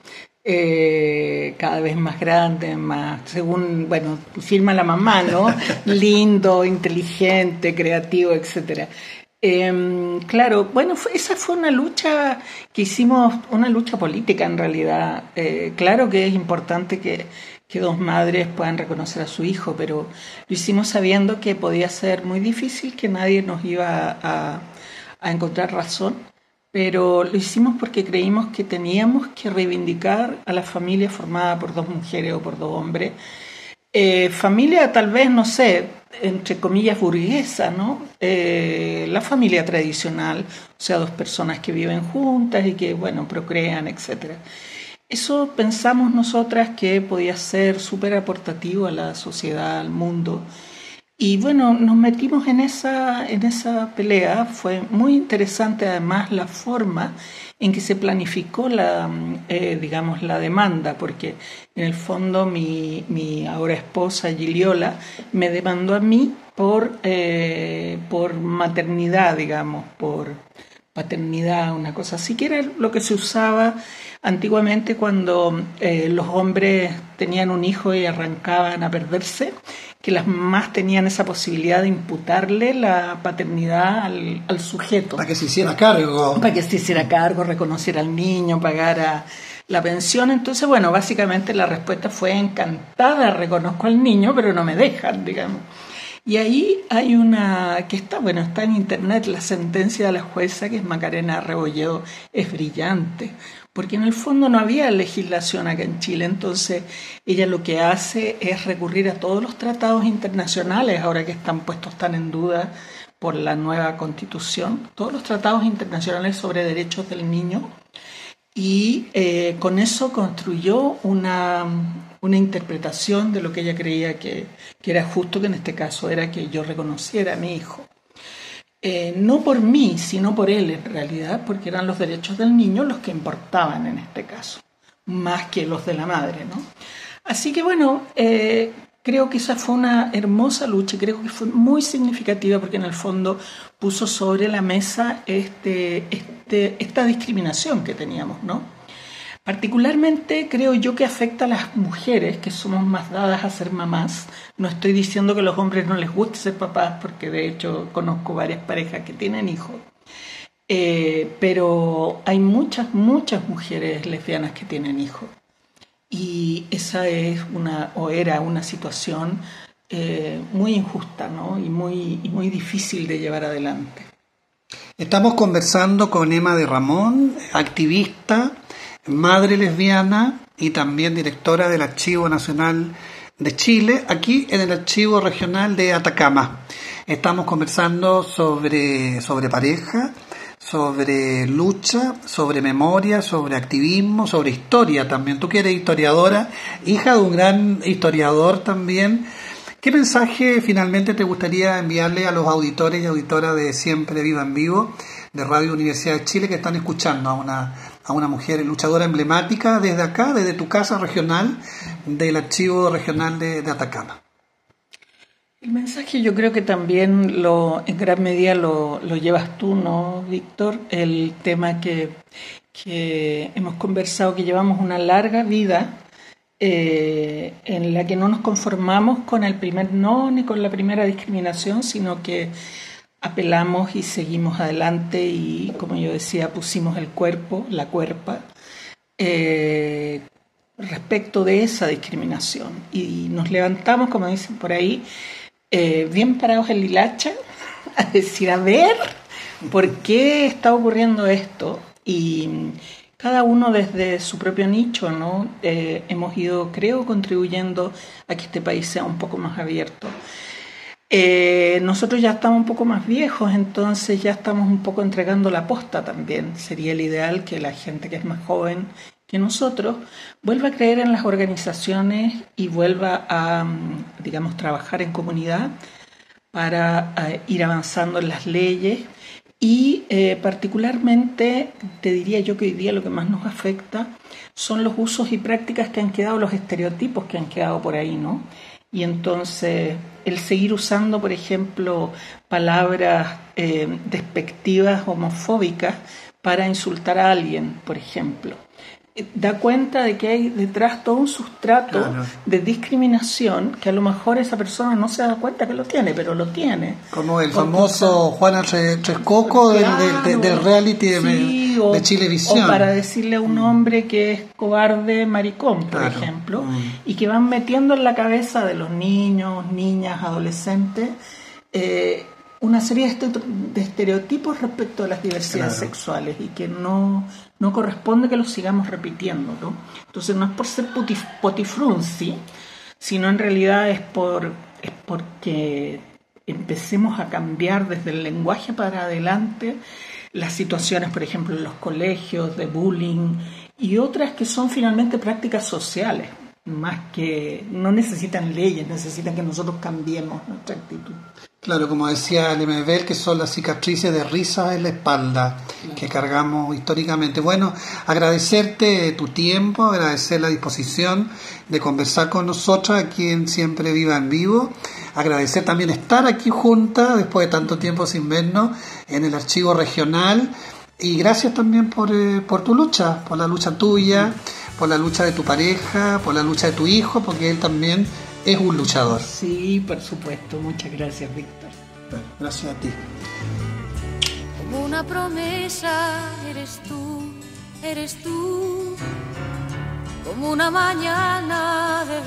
eh, cada vez más grande, más, según, bueno, firma la mamá, ¿no? Lindo, inteligente, creativo, etcétera. Eh, claro, bueno, fue, esa fue una lucha que hicimos, una lucha política en realidad. Eh, claro que es importante que, que dos madres puedan reconocer a su hijo, pero lo hicimos sabiendo que podía ser muy difícil, que nadie nos iba a, a encontrar razón, pero lo hicimos porque creímos que teníamos que reivindicar a la familia formada por dos mujeres o por dos hombres. Eh, familia tal vez, no sé, entre comillas burguesa, ¿no? Eh, la familia tradicional, o sea, dos personas que viven juntas y que, bueno, procrean, etcétera. Eso pensamos nosotras que podía ser súper aportativo a la sociedad, al mundo. Y bueno, nos metimos en esa, en esa pelea. Fue muy interesante además la forma en que se planificó la, eh, digamos, la demanda, porque en el fondo mi, mi ahora esposa Giliola me demandó a mí por, eh, por maternidad, digamos, por paternidad, una cosa así, que era lo que se usaba antiguamente cuando eh, los hombres tenían un hijo y arrancaban a perderse, que las mamás tenían esa posibilidad de imputarle la paternidad al, al sujeto. Para que se hiciera cargo. Para que se hiciera cargo, reconociera al niño, pagara la pensión. Entonces, bueno, básicamente la respuesta fue: encantada, reconozco al niño, pero no me dejan, digamos. Y ahí hay una, que está, bueno, está en internet, la sentencia de la jueza, que es Macarena Rebolledo, es brillante, porque en el fondo no había legislación acá en Chile. Entonces ella lo que hace es recurrir a todos los tratados internacionales, ahora que están puestos tan en duda por la nueva Constitución, todos los tratados internacionales sobre derechos del niño, y eh, con eso construyó una, una interpretación de lo que ella creía que, que era justo, que en este caso era que yo reconociera a mi hijo. Eh, no por mí, sino por él en realidad, porque eran los derechos del niño los que importaban en este caso, más que los de la madre, ¿no? Así que bueno, eh, creo que esa fue una hermosa lucha, creo que fue muy significativa porque en el fondo puso sobre la mesa este, este, esta discriminación que teníamos, ¿no? Particularmente creo yo que afecta a las mujeres que somos más dadas a ser mamás. No estoy diciendo que a los hombres no les guste ser papás, porque de hecho conozco varias parejas que tienen hijos. Eh, pero hay muchas, muchas mujeres lesbianas que tienen hijos. Y esa es una, o era una situación eh, muy injusta, ¿no? y, muy, y muy difícil de llevar adelante. Estamos conversando con Emma de Ramón, activista, madre lesbiana y también directora del Archivo Nacional de Chile, aquí en el Archivo Regional de Atacama. Estamos conversando sobre, sobre pareja, sobre lucha, sobre memoria, sobre activismo, sobre historia también. Tú que eres historiadora, hija de un gran historiador también. ¿Qué mensaje finalmente te gustaría enviarle a los auditores y auditoras de Siempre Viva en Vivo, de Radio Universidad de Chile, que están escuchando a una, a una mujer luchadora emblemática desde acá, desde tu casa regional, del Archivo Regional de, de Atacama? El mensaje yo creo que también lo, en gran medida lo, lo llevas tú, ¿no, Víctor? El tema que, que hemos conversado, que llevamos una larga vida eh, en la que no nos conformamos con el primer no ni con la primera discriminación, sino que apelamos y seguimos adelante y, como yo decía, pusimos el cuerpo, la cuerpa, eh, respecto de esa discriminación. Y nos levantamos, como dicen por ahí, eh, bien parados en la hilacha, a decir, a ver, ¿por qué está ocurriendo esto? Y cada uno desde su propio nicho, ¿no? Eh, hemos ido, creo, contribuyendo a que este país sea un poco más abierto. Eh, nosotros ya estamos un poco más viejos, entonces ya estamos un poco entregando la posta también. Sería el ideal que la gente que es más joven que nosotros vuelva a creer en las organizaciones y vuelva a, digamos, trabajar en comunidad para uh, ir avanzando en las leyes y eh, particularmente te diría yo que hoy día lo que más nos afecta son los usos y prácticas que han quedado, los estereotipos que han quedado por ahí, ¿no? Y entonces el seguir usando, por ejemplo, palabras eh, despectivas, homofóbicas, para insultar a alguien, por ejemplo, da cuenta de que hay detrás todo un sustrato claro. de discriminación que a lo mejor esa persona no se da cuenta que lo tiene, pero lo tiene. Como el famoso Juana Trescoco claro, del, del, del reality de, sí, o, de Chilevisión. O para decirle a un hombre que es cobarde, maricón, por claro. ejemplo, mm. y que van metiendo en la cabeza de los niños, niñas, adolescentes, eh, una serie de estereotipos respecto a las diversidades claro. sexuales y que no, no corresponde que los sigamos repitiendo, ¿no? Entonces no es por ser potif, potifrunzi, sino en realidad es, por, es porque empecemos a cambiar desde el lenguaje para adelante las situaciones, por ejemplo, en los colegios de bullying y otras que son finalmente prácticas sociales, más que no necesitan leyes, necesitan que nosotros cambiemos nuestra actitud. Claro, como decía Lemebel, que son las cicatrices de risas en la espalda que cargamos históricamente. Bueno, agradecerte tu tiempo, agradecer la disposición de conversar con nosotros aquí en Siempre Viva en Vivo. Agradecer también estar aquí juntas después de tanto tiempo sin vernos en el Archivo Regional. Y gracias también por, eh, por tu lucha, por la lucha tuya, por la lucha de tu pareja, por la lucha de tu hijo, porque él también es un luchador. Sí, por supuesto. Muchas gracias, Víctor. Bueno, gracias a ti. Como una promesa eres tú, eres tú, como una mañana de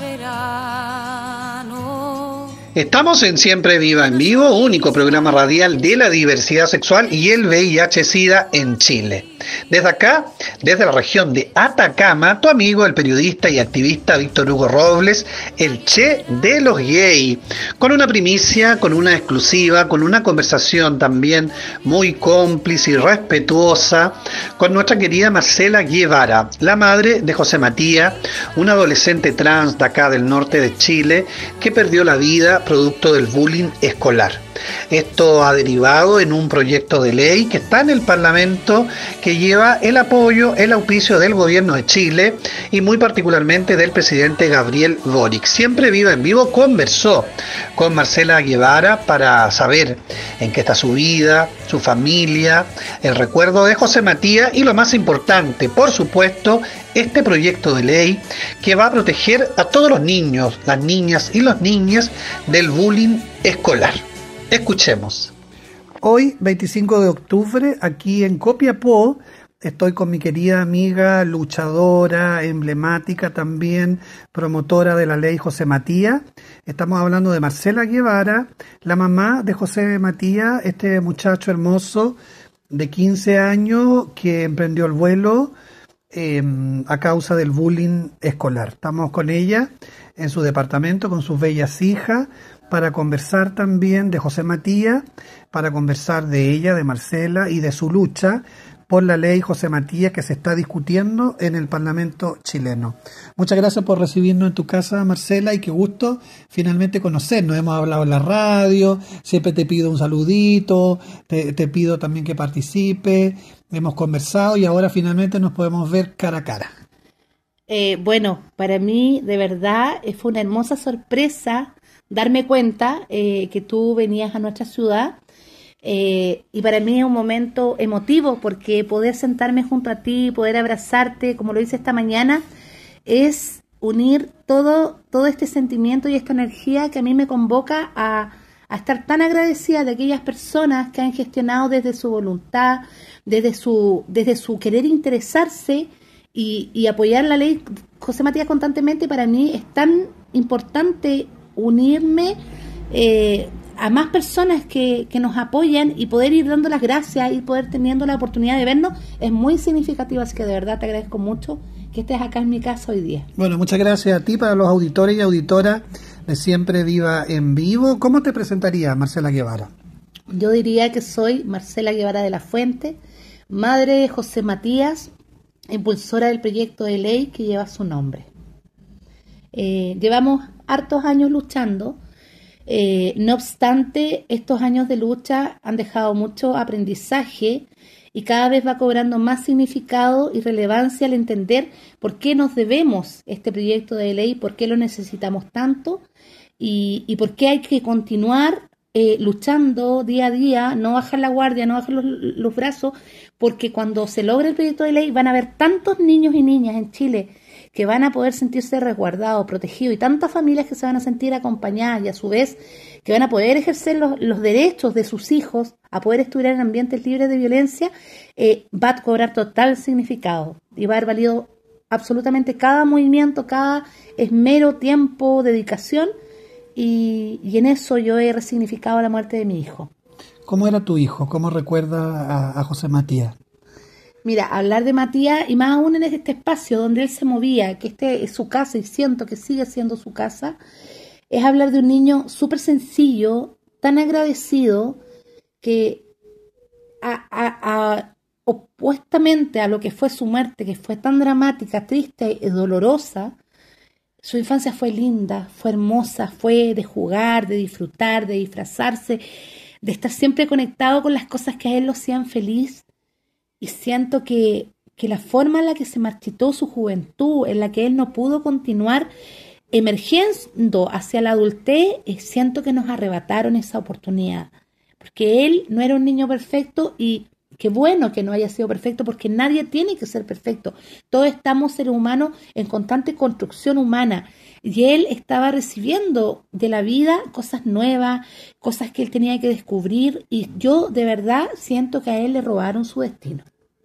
verano. Estamos en Siempre Viva en Vivo, único programa radial de la diversidad sexual y el V I H-Sida en Chile. Desde acá, desde la región de Atacama, tu amigo, el periodista y activista Víctor Hugo Robles, el Che de los Gay, con una primicia, con una exclusiva, con una conversación también muy cómplice y respetuosa con nuestra querida Marcela Guevara, la madre de José Matías, un adolescente trans de acá del norte de Chile que perdió la vida producto del bullying escolar. Esto ha derivado en un proyecto de ley que está en el Parlamento, que lleva el apoyo, el auspicio del gobierno de Chile y muy particularmente del presidente Gabriel Boric. Siempre Viva en Vivo conversó con Marcela Guevara para saber en qué está su vida, su familia, el recuerdo de José Matías y lo más importante, por supuesto, este proyecto de ley que va a proteger a todos los niños, las niñas y los niños del bullying escolar. Escuchemos. Hoy, veinticinco de octubre, aquí en Copiapó, estoy con mi querida amiga, luchadora, emblemática también, promotora de la ley José Matías. Estamos hablando de Marcela Guevara, la mamá de José Matías, este muchacho hermoso de quince años que emprendió el vuelo eh, a causa del bullying escolar. Estamos con ella en su departamento, con sus bellas hijas, para conversar también de José Matías, para conversar de ella, de Marcela y de su lucha por la ley José Matías que se está discutiendo en el Parlamento chileno. Muchas gracias por recibirnos en tu casa, Marcela, y qué gusto finalmente conocernos. Hemos hablado en la radio, siempre te pido un saludito, te, te pido también que participe, hemos conversado y ahora finalmente nos podemos ver cara a cara. Eh, bueno, para mí de verdad fue una hermosa sorpresa darme cuenta eh, que tú venías a nuestra ciudad eh, y para mí es un momento emotivo porque poder sentarme junto a ti, poder abrazarte, como lo hice esta mañana, es unir todo, todo este sentimiento y esta energía que a mí me convoca a, a estar tan agradecida de aquellas personas que han gestionado desde su voluntad, desde su, desde su querer interesarse y, y apoyar la ley José Matías constantemente. Para mí es tan importante unirme eh, a más personas que, que nos apoyan y poder ir dando las gracias y poder teniendo la oportunidad de vernos es muy significativo, así que de verdad te agradezco mucho que estés acá en mi casa hoy día. Bueno, muchas gracias a ti, para los auditores y auditoras de Siempre Viva en Vivo. ¿Cómo te presentaría Marcela Guevara? Yo diría que soy Marcela Guevara de la Fuente, madre de José Matías, impulsora del proyecto de ley que lleva su nombre. Eh, llevamos hartos años luchando, eh, no obstante, estos años de lucha han dejado mucho aprendizaje y cada vez va cobrando más significado y relevancia al entender por qué nos debemos este proyecto de ley, por qué lo necesitamos tanto y, y por qué hay que continuar eh, luchando día a día, no bajar la guardia, no bajar los, los brazos, porque cuando se logre el proyecto de ley van a haber tantos niños y niñas en Chile que van a poder sentirse resguardados, protegidos, y tantas familias que se van a sentir acompañadas y a su vez que van a poder ejercer los, los derechos de sus hijos a poder estudiar en ambientes libres de violencia, eh, va a cobrar total significado y va a haber valido absolutamente cada movimiento, cada esmero, tiempo, dedicación y, y en eso yo he resignificado la muerte de mi hijo. ¿Cómo era tu hijo? ¿Cómo recuerda a, a José Matías? Mira, hablar de Matías, y más aún en este espacio donde él se movía, que este es su casa y siento que sigue siendo su casa, es hablar de un niño súper sencillo, tan agradecido, que a, a, a, opuestamente a lo que fue su muerte, que fue tan dramática, triste y dolorosa, su infancia fue linda, fue hermosa, fue de jugar, de disfrutar, de disfrazarse, de estar siempre conectado con las cosas que a él lo hacían feliz. Y siento que, que la forma en la que se marchitó su juventud, en la que él no pudo continuar emergiendo hacia la adultez, eh, siento que nos arrebataron esa oportunidad. Porque él no era un niño perfecto y qué bueno que no haya sido perfecto porque nadie tiene que ser perfecto. Todos estamos seres humanos en constante construcción humana. Y él estaba recibiendo de la vida cosas nuevas, cosas que él tenía que descubrir y yo de verdad siento que a él le robaron su destino.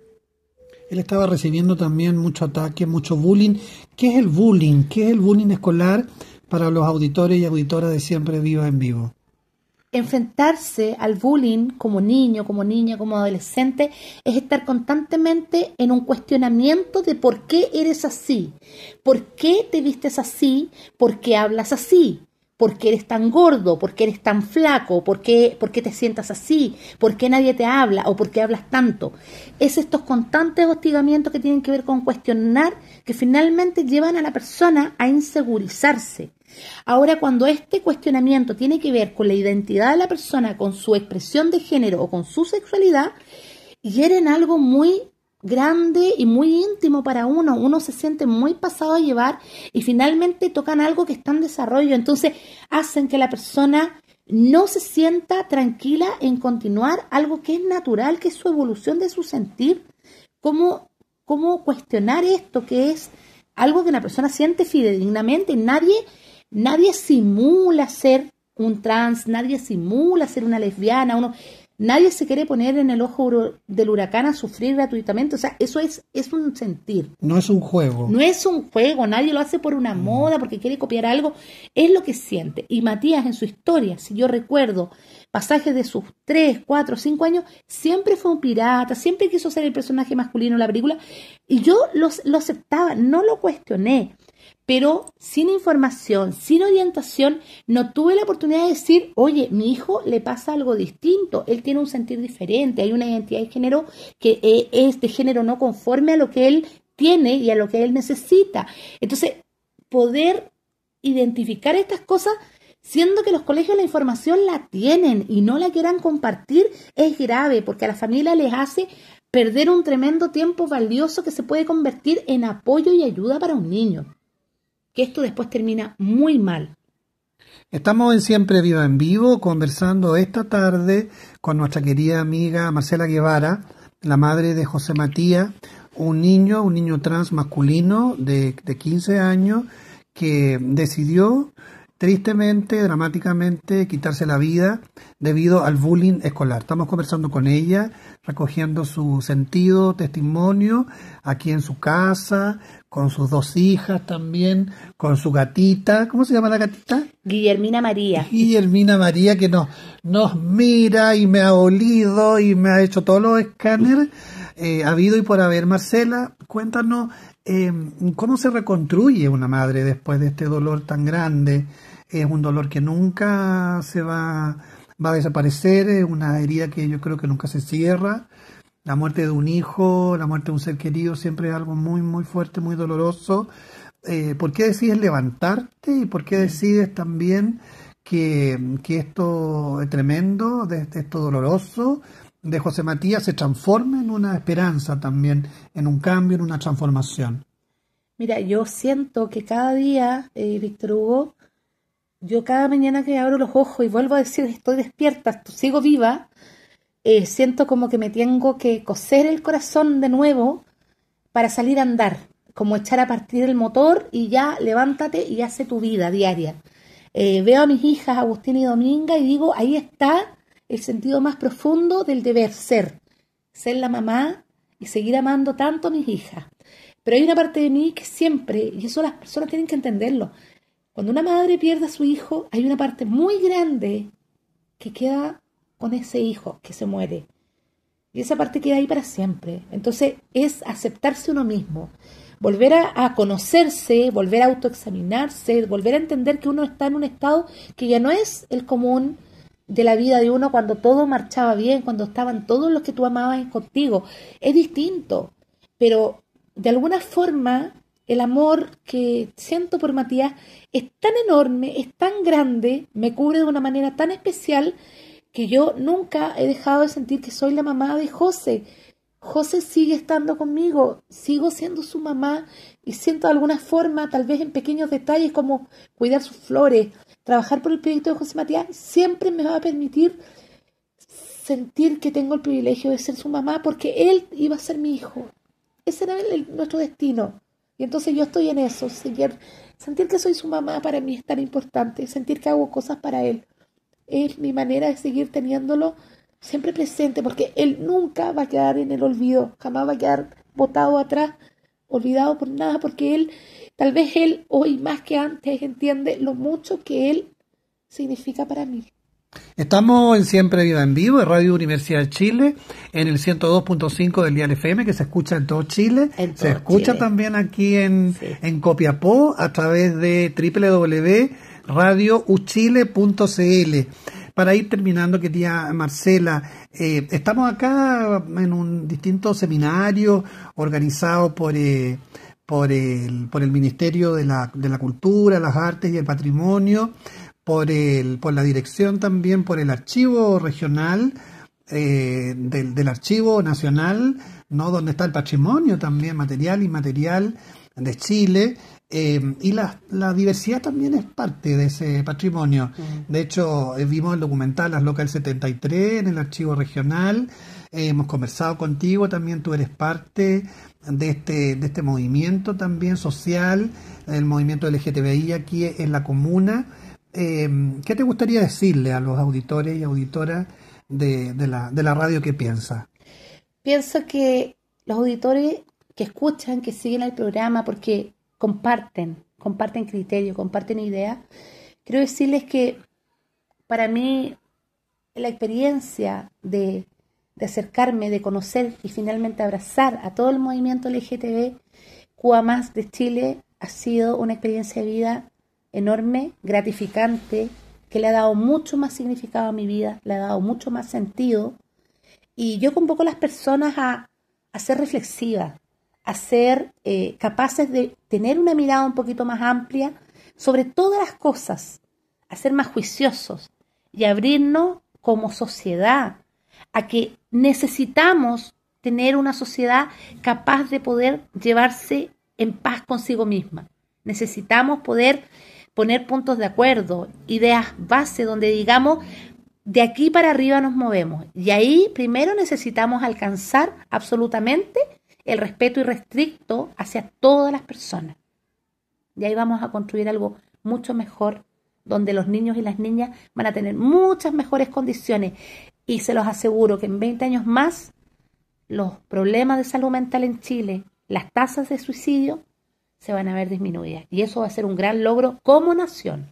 Él estaba recibiendo también mucho ataque, mucho bullying. ¿Qué es el bullying? ¿Qué es el bullying escolar para los auditores y auditoras de Siempre Viva en Vivo? enfrentarse al bullying como niño, como niña, como adolescente, es estar constantemente en un cuestionamiento de por qué eres así, por qué te vistes así, por qué hablas así, por qué eres tan gordo, por qué eres tan flaco, por qué, por qué te sientas así, por qué nadie te habla o por qué hablas tanto. Es estos constantes hostigamientos que tienen que ver con cuestionar, que finalmente llevan a la persona a insegurizarse. Ahora, cuando este cuestionamiento tiene que ver con la identidad de la persona, con su expresión de género o con su sexualidad, hieren algo muy grande y muy íntimo para uno, uno se siente muy pasado a llevar y finalmente tocan algo que está en desarrollo, entonces hacen que la persona no se sienta tranquila en continuar algo que es natural, que es su evolución de su sentir. ¿Cómo, cómo cuestionar esto que es algo que la persona siente fidedignamente? Nadie Nadie simula ser un trans, nadie simula ser una lesbiana, uno, nadie se quiere poner en el ojo del huracán a sufrir gratuitamente. O sea, eso es, es un sentir. No es un juego. No es un juego, nadie lo hace por una mm. moda, porque quiere copiar algo, es lo que siente. Y Matías en su historia, si yo recuerdo pasajes de sus tres, cuatro, cinco años, siempre fue un pirata, siempre quiso ser el personaje masculino en la película, y yo lo, lo aceptaba, no lo cuestioné. Pero sin información, sin orientación, no tuve la oportunidad de decir, oye, mi hijo le pasa algo distinto, él tiene un sentir diferente, hay una identidad de género que es de género no conforme a lo que él tiene y a lo que él necesita. Entonces, poder identificar estas cosas, siendo que los colegios la información la tienen y no la quieran compartir, es grave, porque a la familia les hace perder un tremendo tiempo valioso que se puede convertir en apoyo y ayuda para un niño. Que esto después termina muy mal. Estamos en Siempre Viva en Vivo conversando esta tarde con nuestra querida amiga Marcela Guevara, la madre de José Matías, un niño, un niño trans masculino de, de quince años que decidió tristemente, dramáticamente, quitarse la vida debido al bullying escolar. Estamos conversando con ella, recogiendo su sentido, testimonio, aquí en su casa, con sus dos hijas también, con su gatita. ¿Cómo se llama la gatita? Guillermina María. Guillermina María, que nos, nos mira y me ha olido y me ha hecho todos los escáneres. Eh, habido y por haber. Marcela, cuéntanos eh, cómo se reconstruye una madre después de este dolor tan grande. Es un dolor que nunca se va, va a desaparecer, es una herida que yo creo que nunca se cierra. La muerte de un hijo, la muerte de un ser querido siempre es algo muy, muy fuerte, muy doloroso. Eh, ¿Por qué decides levantarte y por qué decides también que, que esto es tremendo, de, de esto doloroso de José Matías se transforme en una esperanza también, en un cambio, en una transformación? Mira, yo siento que cada día, eh, Víctor Hugo, yo cada mañana que abro los ojos y vuelvo a decir estoy despierta, sigo viva, eh, siento como que me tengo que coser el corazón de nuevo para salir a andar, como echar a partir el motor y ya levántate y hace tu vida diaria. Eh, veo a mis hijas Agustina y Dominga y digo, ahí está el sentido más profundo del deber ser, ser la mamá y seguir amando tanto a mis hijas. Pero hay una parte de mí que siempre, y eso las personas tienen que entenderlo, cuando una madre pierde a su hijo, hay una parte muy grande que queda con ese hijo que se muere. Y esa parte queda ahí para siempre. Entonces es aceptarse uno mismo, volver a, a conocerse, volver a autoexaminarse, volver a entender que uno está en un estado que ya no es el común de la vida de uno cuando todo marchaba bien, cuando estaban todos los que tú amabas contigo. Es distinto, pero de alguna forma el amor que siento por Matías es tan enorme, es tan grande, me cubre de una manera tan especial que yo nunca he dejado de sentir que soy la mamá de José. José sigue estando conmigo, sigo siendo su mamá y siento de alguna forma, tal vez en pequeños detalles como cuidar sus flores, trabajar por el proyecto de José Matías, siempre me va a permitir sentir que tengo el privilegio de ser su mamá porque él iba a ser mi hijo. Ese era el, el, nuestro destino. Y entonces yo estoy en eso, sentir, sentir que soy su mamá para mí es tan importante, sentir que hago cosas para él. Es mi manera de seguir teniéndolo siempre presente, porque él nunca va a quedar en el olvido, jamás va a quedar botado atrás, olvidado por nada, porque él, tal vez él hoy más que antes entiende lo mucho que él significa para mí. Estamos en Siempre Viva en Vivo, de Radio Universidad de Chile, en el ciento dos punto cinco del dial F M, que se escucha en todo Chile. En todo se escucha Chile. También aquí en, sí. en Copiapó, a través de doble u doble u doble u punto radio u chile punto c l. Para ir terminando, querida Marcela, eh, estamos acá en un distinto seminario organizado por... Eh, por el, por el Ministerio de la, de la Cultura, las Artes y el Patrimonio, por el, por la dirección también, por el Archivo Regional, eh, del, del Archivo Nacional, ¿no? Donde está el patrimonio también, material y inmaterial de Chile, eh, y la, la diversidad también es parte de ese patrimonio. Mm. De hecho, eh, vimos el documental Las Locas del setenta y tres en el Archivo Regional, eh, hemos conversado contigo, también tú eres parte de este, de este movimiento también social, el movimiento L G T B I aquí en la comuna. Eh, ¿Qué te gustaría decirle a los auditores y auditoras de, de, la, de la radio que piensa? Pienso que los auditores que escuchan, que siguen el programa porque comparten, comparten criterios, comparten ideas, quiero decirles que para mí la experiencia de, de acercarme, de conocer y finalmente abrazar a todo el movimiento L G T B Q A más de Chile ha sido una experiencia de vida enorme, gratificante, que le ha dado mucho más significado a mi vida, le ha dado mucho más sentido. Y yo convoco a las personas a, a ser reflexivas, a ser eh, capaces de tener una mirada un poquito más amplia sobre todas las cosas, a ser más juiciosos y abrirnos como sociedad a que necesitamos tener una sociedad capaz de poder llevarse en paz consigo misma. Necesitamos poder poner puntos de acuerdo, ideas base donde digamos de aquí para arriba nos movemos. Y ahí primero necesitamos alcanzar absolutamente el respeto irrestricto hacia todas las personas. Y ahí vamos a construir algo mucho mejor, donde los niños y las niñas van a tener muchas mejores condiciones. Y se los aseguro que en veinte años más, los problemas de salud mental en Chile, las tasas de suicidio, se van a ver disminuidas. Y eso va a ser un gran logro como nación.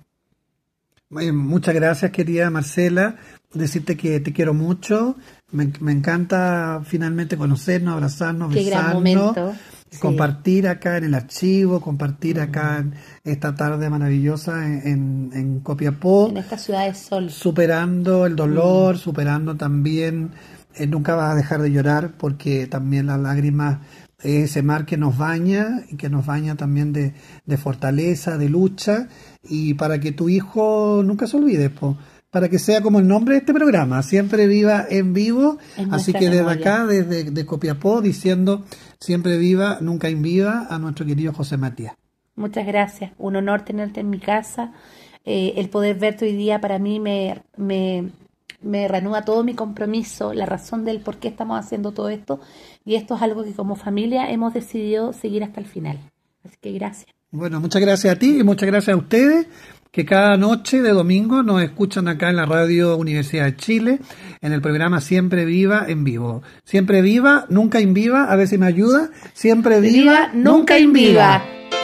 Eh, muchas gracias, querida Marcela. Decirte que te quiero mucho. Me, me encanta finalmente conocernos, abrazarnos, Qué besarnos. Gran momento. Compartir sí. acá en el archivo, compartir acá en esta tarde maravillosa en, en, en Copiapó. En esta ciudad de sol. Superando el dolor, mm. superando también, eh, nunca vas a dejar de llorar porque también las lágrimas es ese mar que nos baña y que nos baña también de, de fortaleza, de lucha, y para que tu hijo nunca se olvide, po, para que sea como el nombre de este programa, Siempre Viva en Vivo. Así que desde memoria. Acá, desde de Copiapó, diciendo siempre viva, nunca inviva a nuestro querido José Matías. Muchas gracias, un honor tenerte en mi casa, eh, el poder verte hoy día para mí me, me, me reanuda todo mi compromiso, la razón del por qué estamos haciendo todo esto, y esto es algo que como familia hemos decidido seguir hasta el final, así que gracias. Bueno, muchas gracias a ti y muchas gracias a ustedes que cada noche de domingo nos escuchan acá en la Radio Universidad de Chile, en el programa Siempre Viva en Vivo. Siempre viva, nunca inviva, a ver si me ayuda. Siempre viva, viva nunca inviva.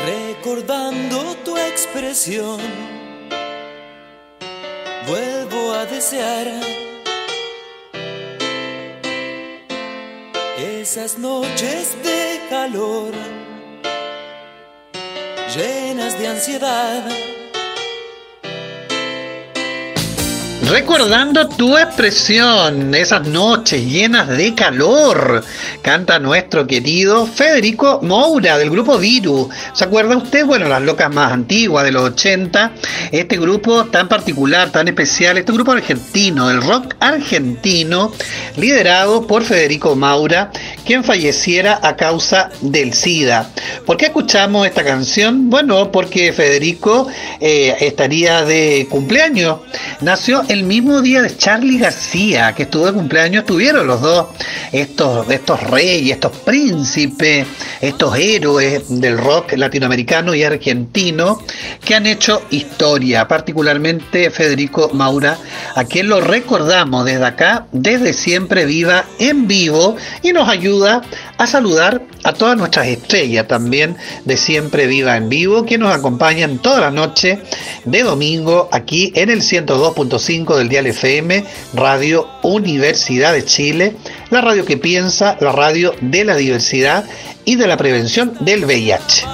Recordando tu expresión, vuelvo a desear esas noches de calor, llenas de ansiedad. Recordando tu expresión, esas noches llenas de calor, canta nuestro querido Federico Moura del grupo Viru. ¿Se acuerda usted? Bueno, las locas más antiguas de los ochenta, este grupo tan particular, tan especial, este grupo argentino, el rock argentino, liderado por Federico Moura, quien falleciera a causa del SIDA. ¿Por qué escuchamos esta canción? Bueno, porque Federico eh, estaría de cumpleaños. Nació el mismo día de Charly García, que estuvo de cumpleaños. Estuvieron los dos, estos, estos reyes, estos príncipes, estos héroes del rock latinoamericano y argentino, que han hecho historia, particularmente Federico Moura, a quien lo recordamos desde acá, desde Siempre Viva en Vivo, y nos ayuda a saludar a todas nuestras estrellas también de Siempre Viva en Vivo, que nos acompañan toda la noche de domingo aquí en el ciento dos punto cinco del dial F M, Radio Universidad de Chile, la radio que piensa, la radio de la diversidad y de la prevención del V I H.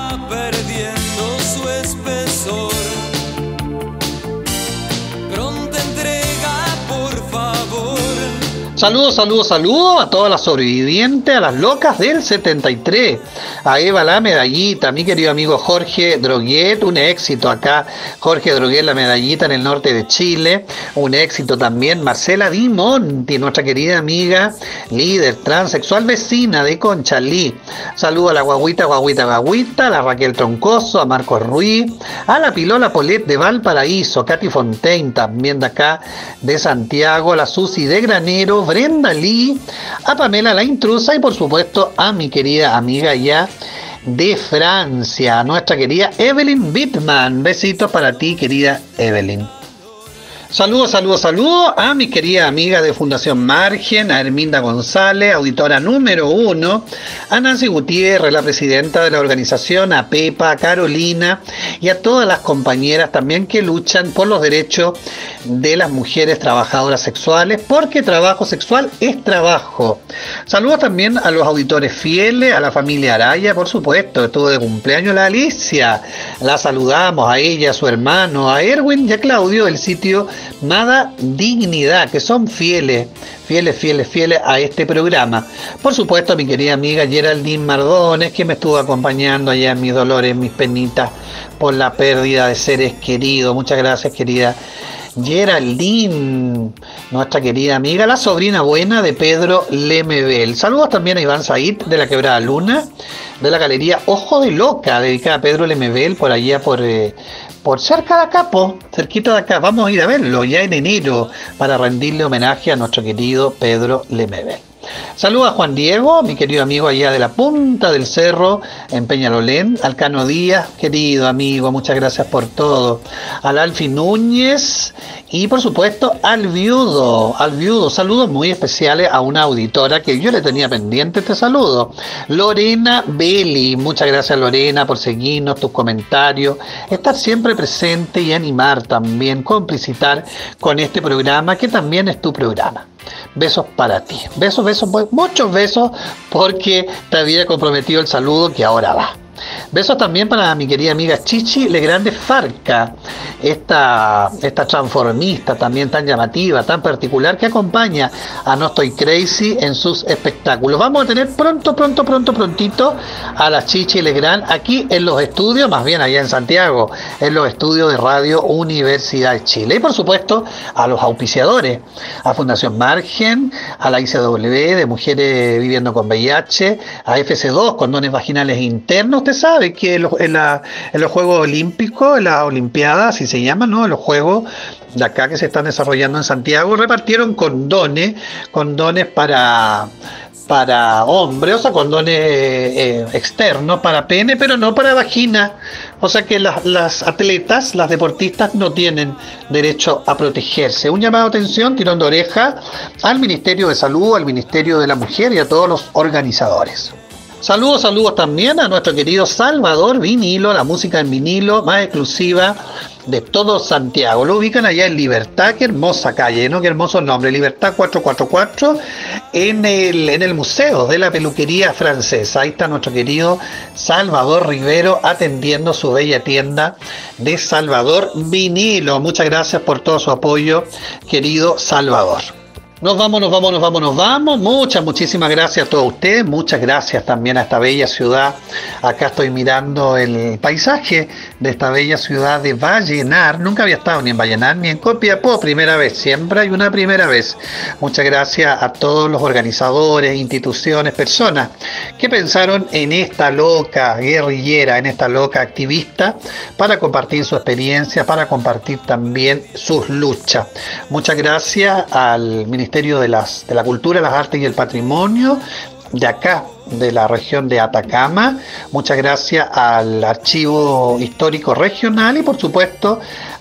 Saludos, saludos, saludos a todas las sobrevivientes, a las locas del setenta y tres, a Eva la medallita, a mi querido amigo Jorge Droguet, un éxito acá, Jorge Droguet la medallita en el norte de Chile, un éxito también, Marcela Di Monti, nuestra querida amiga, líder transexual vecina de Conchalí, saludo a la guaguita, guaguita, guaguita, a la Raquel Troncoso, a Marcos Ruiz, a la Pilola Polet de Valparaíso, Katy Fontaine también de acá, de Santiago, a la Susi de Granero, Brenda Lee, a Pamela la intrusa y por supuesto a mi querida amiga ya de Francia, nuestra querida Evelyn Bittman. Besitos para ti, querida Evelyn. Saludos, saludos, saludos a mi querida amiga de Fundación Margen, a Herminda González, auditora número uno, a Nancy Gutiérrez, la presidenta de la organización, a Pepa, a Carolina y a todas las compañeras también que luchan por los derechos de las mujeres trabajadoras sexuales, porque trabajo sexual es trabajo. Saludos también a los auditores fieles, a la familia Araya, por supuesto, estuvo de cumpleaños la Alicia, la saludamos a ella, a su hermano, a Erwin y a Claudio del sitio Nada Dignidad, que son fieles, fieles, fieles, fieles a este programa. Por supuesto a mi querida amiga Geraldine Mardones, que me estuvo acompañando allá en mis dolores, en mis penitas por la pérdida de seres queridos. Muchas gracias, querida Geraldine, nuestra querida amiga, la sobrina buena de Pedro Lemebel. Saludos también a Iván Said de la Quebrada Luna, de la galería Ojo de Loca, dedicada a Pedro Lemebel, por allá por... Eh, por cerca de acá, po, cerquita de acá. Vamos a ir a verlo ya en enero para rendirle homenaje a nuestro querido Pedro Lemebel. Saludos a Juan Diego, mi querido amigo allá de la punta del cerro en Peñalolén, al Cano Díaz, querido amigo, muchas gracias por todo, al Alfi Núñez y por supuesto al viudo, al viudo, saludos muy especiales a una auditora que yo le tenía pendiente este saludo, Lorena Belli, muchas gracias Lorena por seguirnos, tus comentarios, estar siempre presente y animar también, complicitar con este programa que también es tu programa. Besos para ti, besos, besos, muchos besos, porque te había comprometido el saludo que ahora va. Besos también para mi querida amiga Chichi Legrande Farca, esta, esta transformista también tan llamativa, tan particular, que acompaña a No Estoy Crazy en sus espectáculos. Vamos a tener pronto, pronto, pronto, prontito a la Chichi Legrand aquí en los estudios, más bien allá en Santiago, en los estudios de Radio Universidad de Chile. Y por supuesto a los auspiciadores, a Fundación Margen, a la I C W de Mujeres Viviendo con V I H, a F C dos, Condones Vaginales Internos. Usted sabe que en los, en la, en los Juegos Olímpicos, en las Olimpiadas, así se llaman, ¿no? En los Juegos de acá que se están desarrollando en Santiago, repartieron condones, condones para, para hombres, o sea, condones eh, externos para pene, pero no para vagina. O sea que las, las atletas, las deportistas no tienen derecho a protegerse. Un llamado de atención, tirón de oreja al Ministerio de Salud, al Ministerio de la Mujer y a todos los organizadores. Saludos, saludos también a nuestro querido Salvador Vinilo, la música en vinilo más exclusiva de todo Santiago. Lo ubican allá en Libertad, qué hermosa calle, ¿no? Qué hermoso nombre, Libertad cuatrocientos cuarenta y cuatro, en el, en el Museo de la Peluquería Francesa. Ahí está nuestro querido Salvador Rivero atendiendo su bella tienda de Salvador Vinilo. Muchas gracias por todo su apoyo, querido Salvador. Nos vamos, nos vamos, nos vamos, nos vamos. Muchas, muchísimas gracias a todos ustedes. Muchas gracias también a esta bella ciudad. Acá estoy mirando el paisaje de esta bella ciudad de Vallenar. Nunca había estado ni en Vallenar ni en Copiapó. Primera vez, siempre hay una primera vez. Muchas gracias a todos los organizadores, instituciones, personas que pensaron en esta loca guerrillera, en esta loca activista, para compartir su experiencia, para compartir también sus luchas. Muchas gracias al Ministerio de, las, de la Cultura, las Artes y el Patrimonio de acá, de la región de Atacama. Muchas gracias al Archivo Histórico Regional y por supuesto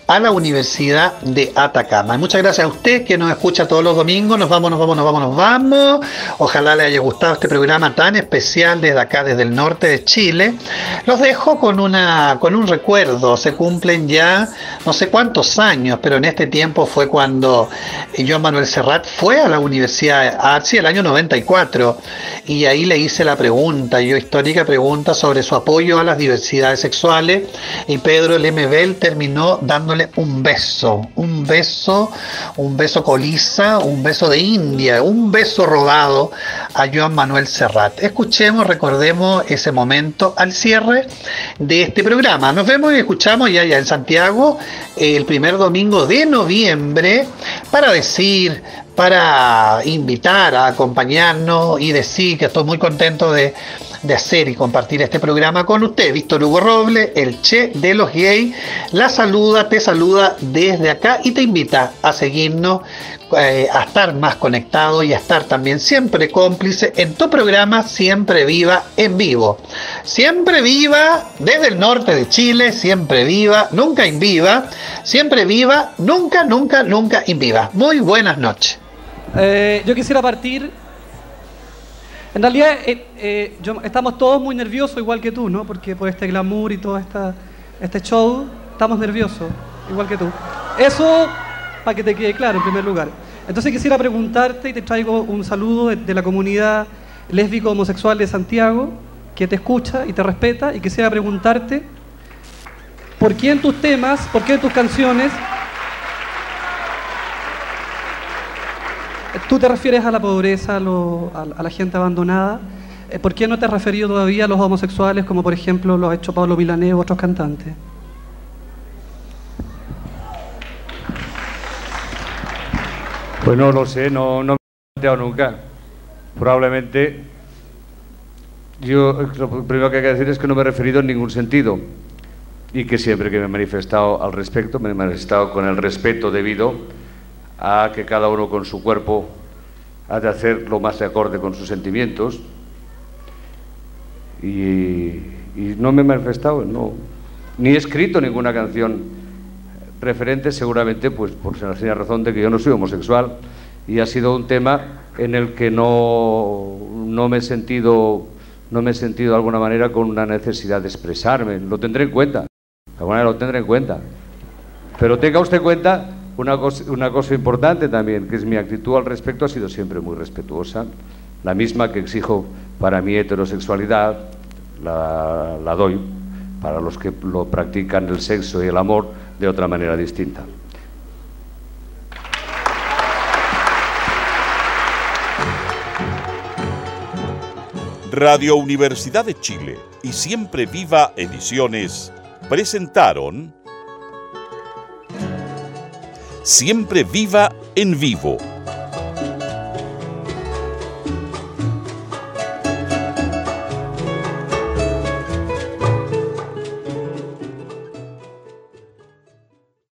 a la Universidad de Atacama. Muchas gracias a usted que nos escucha todos los domingos. Nos vamos, nos vamos, nos vamos, nos vamos. Ojalá le haya gustado este programa tan especial desde acá, desde el norte de Chile. Los dejo con una, con un recuerdo. Se cumplen ya no sé cuántos años, pero en este tiempo fue cuando Joan Manuel Serrat fue a la Universidad, ah, sí, el año noventa y cuatro, y ahí le hice la pregunta, yo histórica pregunta sobre su apoyo a las diversidades sexuales, y Pedro Lemebel terminó dándole un beso, un beso, un beso coliza, un beso de India, un beso rodado a Joan Manuel Serrat. Escuchemos, recordemos ese momento al cierre de este programa. Nos vemos y escuchamos ya, ya en Santiago el primer domingo de noviembre para decir, para invitar a acompañarnos y decir que estoy muy contento de, de hacer y compartir este programa con usted. Víctor Hugo Robles, el Che de los gays, la saluda, te saluda desde acá y te invita a seguirnos, eh, a estar más conectado y a estar también siempre cómplice en tu programa Siempre Viva en Vivo. Siempre viva desde el norte de Chile, siempre viva, nunca in viva, siempre viva, nunca, nunca, nunca in viva. Muy buenas noches. Eh, yo quisiera partir. En realidad, eh, eh, yo, estamos todos muy nerviosos, igual que tú, ¿no? Porque por este glamour y todo esta, este show, estamos nerviosos, igual que tú. Eso, para que te quede claro, en primer lugar. Entonces quisiera preguntarte, y te traigo un saludo de, de la comunidad lésbico-homosexual de Santiago, que te escucha y te respeta, y quisiera preguntarte, ¿por qué en tus temas, por qué en tus canciones, tú te refieres a la pobreza, a, lo, a, a la gente abandonada? ¿Por qué no te has referido todavía a los homosexuales, como por ejemplo lo ha hecho Pablo Milanés u otros cantantes? Pues no lo sé, no, no me he planteado nunca. Probablemente, yo lo primero que hay que decir es que no me he referido en ningún sentido, y que siempre que me he manifestado al respecto, me he manifestado con el respeto debido a que cada uno con su cuerpo ha de hacer lo más de acorde con sus sentimientos, y, y no me he manifestado, no, ni he escrito ninguna canción referente, seguramente pues por la sencilla razón de que yo no soy homosexual, y ha sido un tema en el que no, no me he sentido no me he sentido de alguna manera con una necesidad de expresarme. Lo tendré en cuenta, de alguna manera lo tendré en cuenta, pero tenga usted en cuenta Una cosa, una cosa importante también, que es mi actitud al respecto ha sido siempre muy respetuosa, la misma que exijo para mi heterosexualidad, la, la doy para los que lo practican el sexo y el amor de otra manera distinta. Radio Universidad de Chile y Siempre Viva Ediciones presentaron Siempre Viva en Vivo,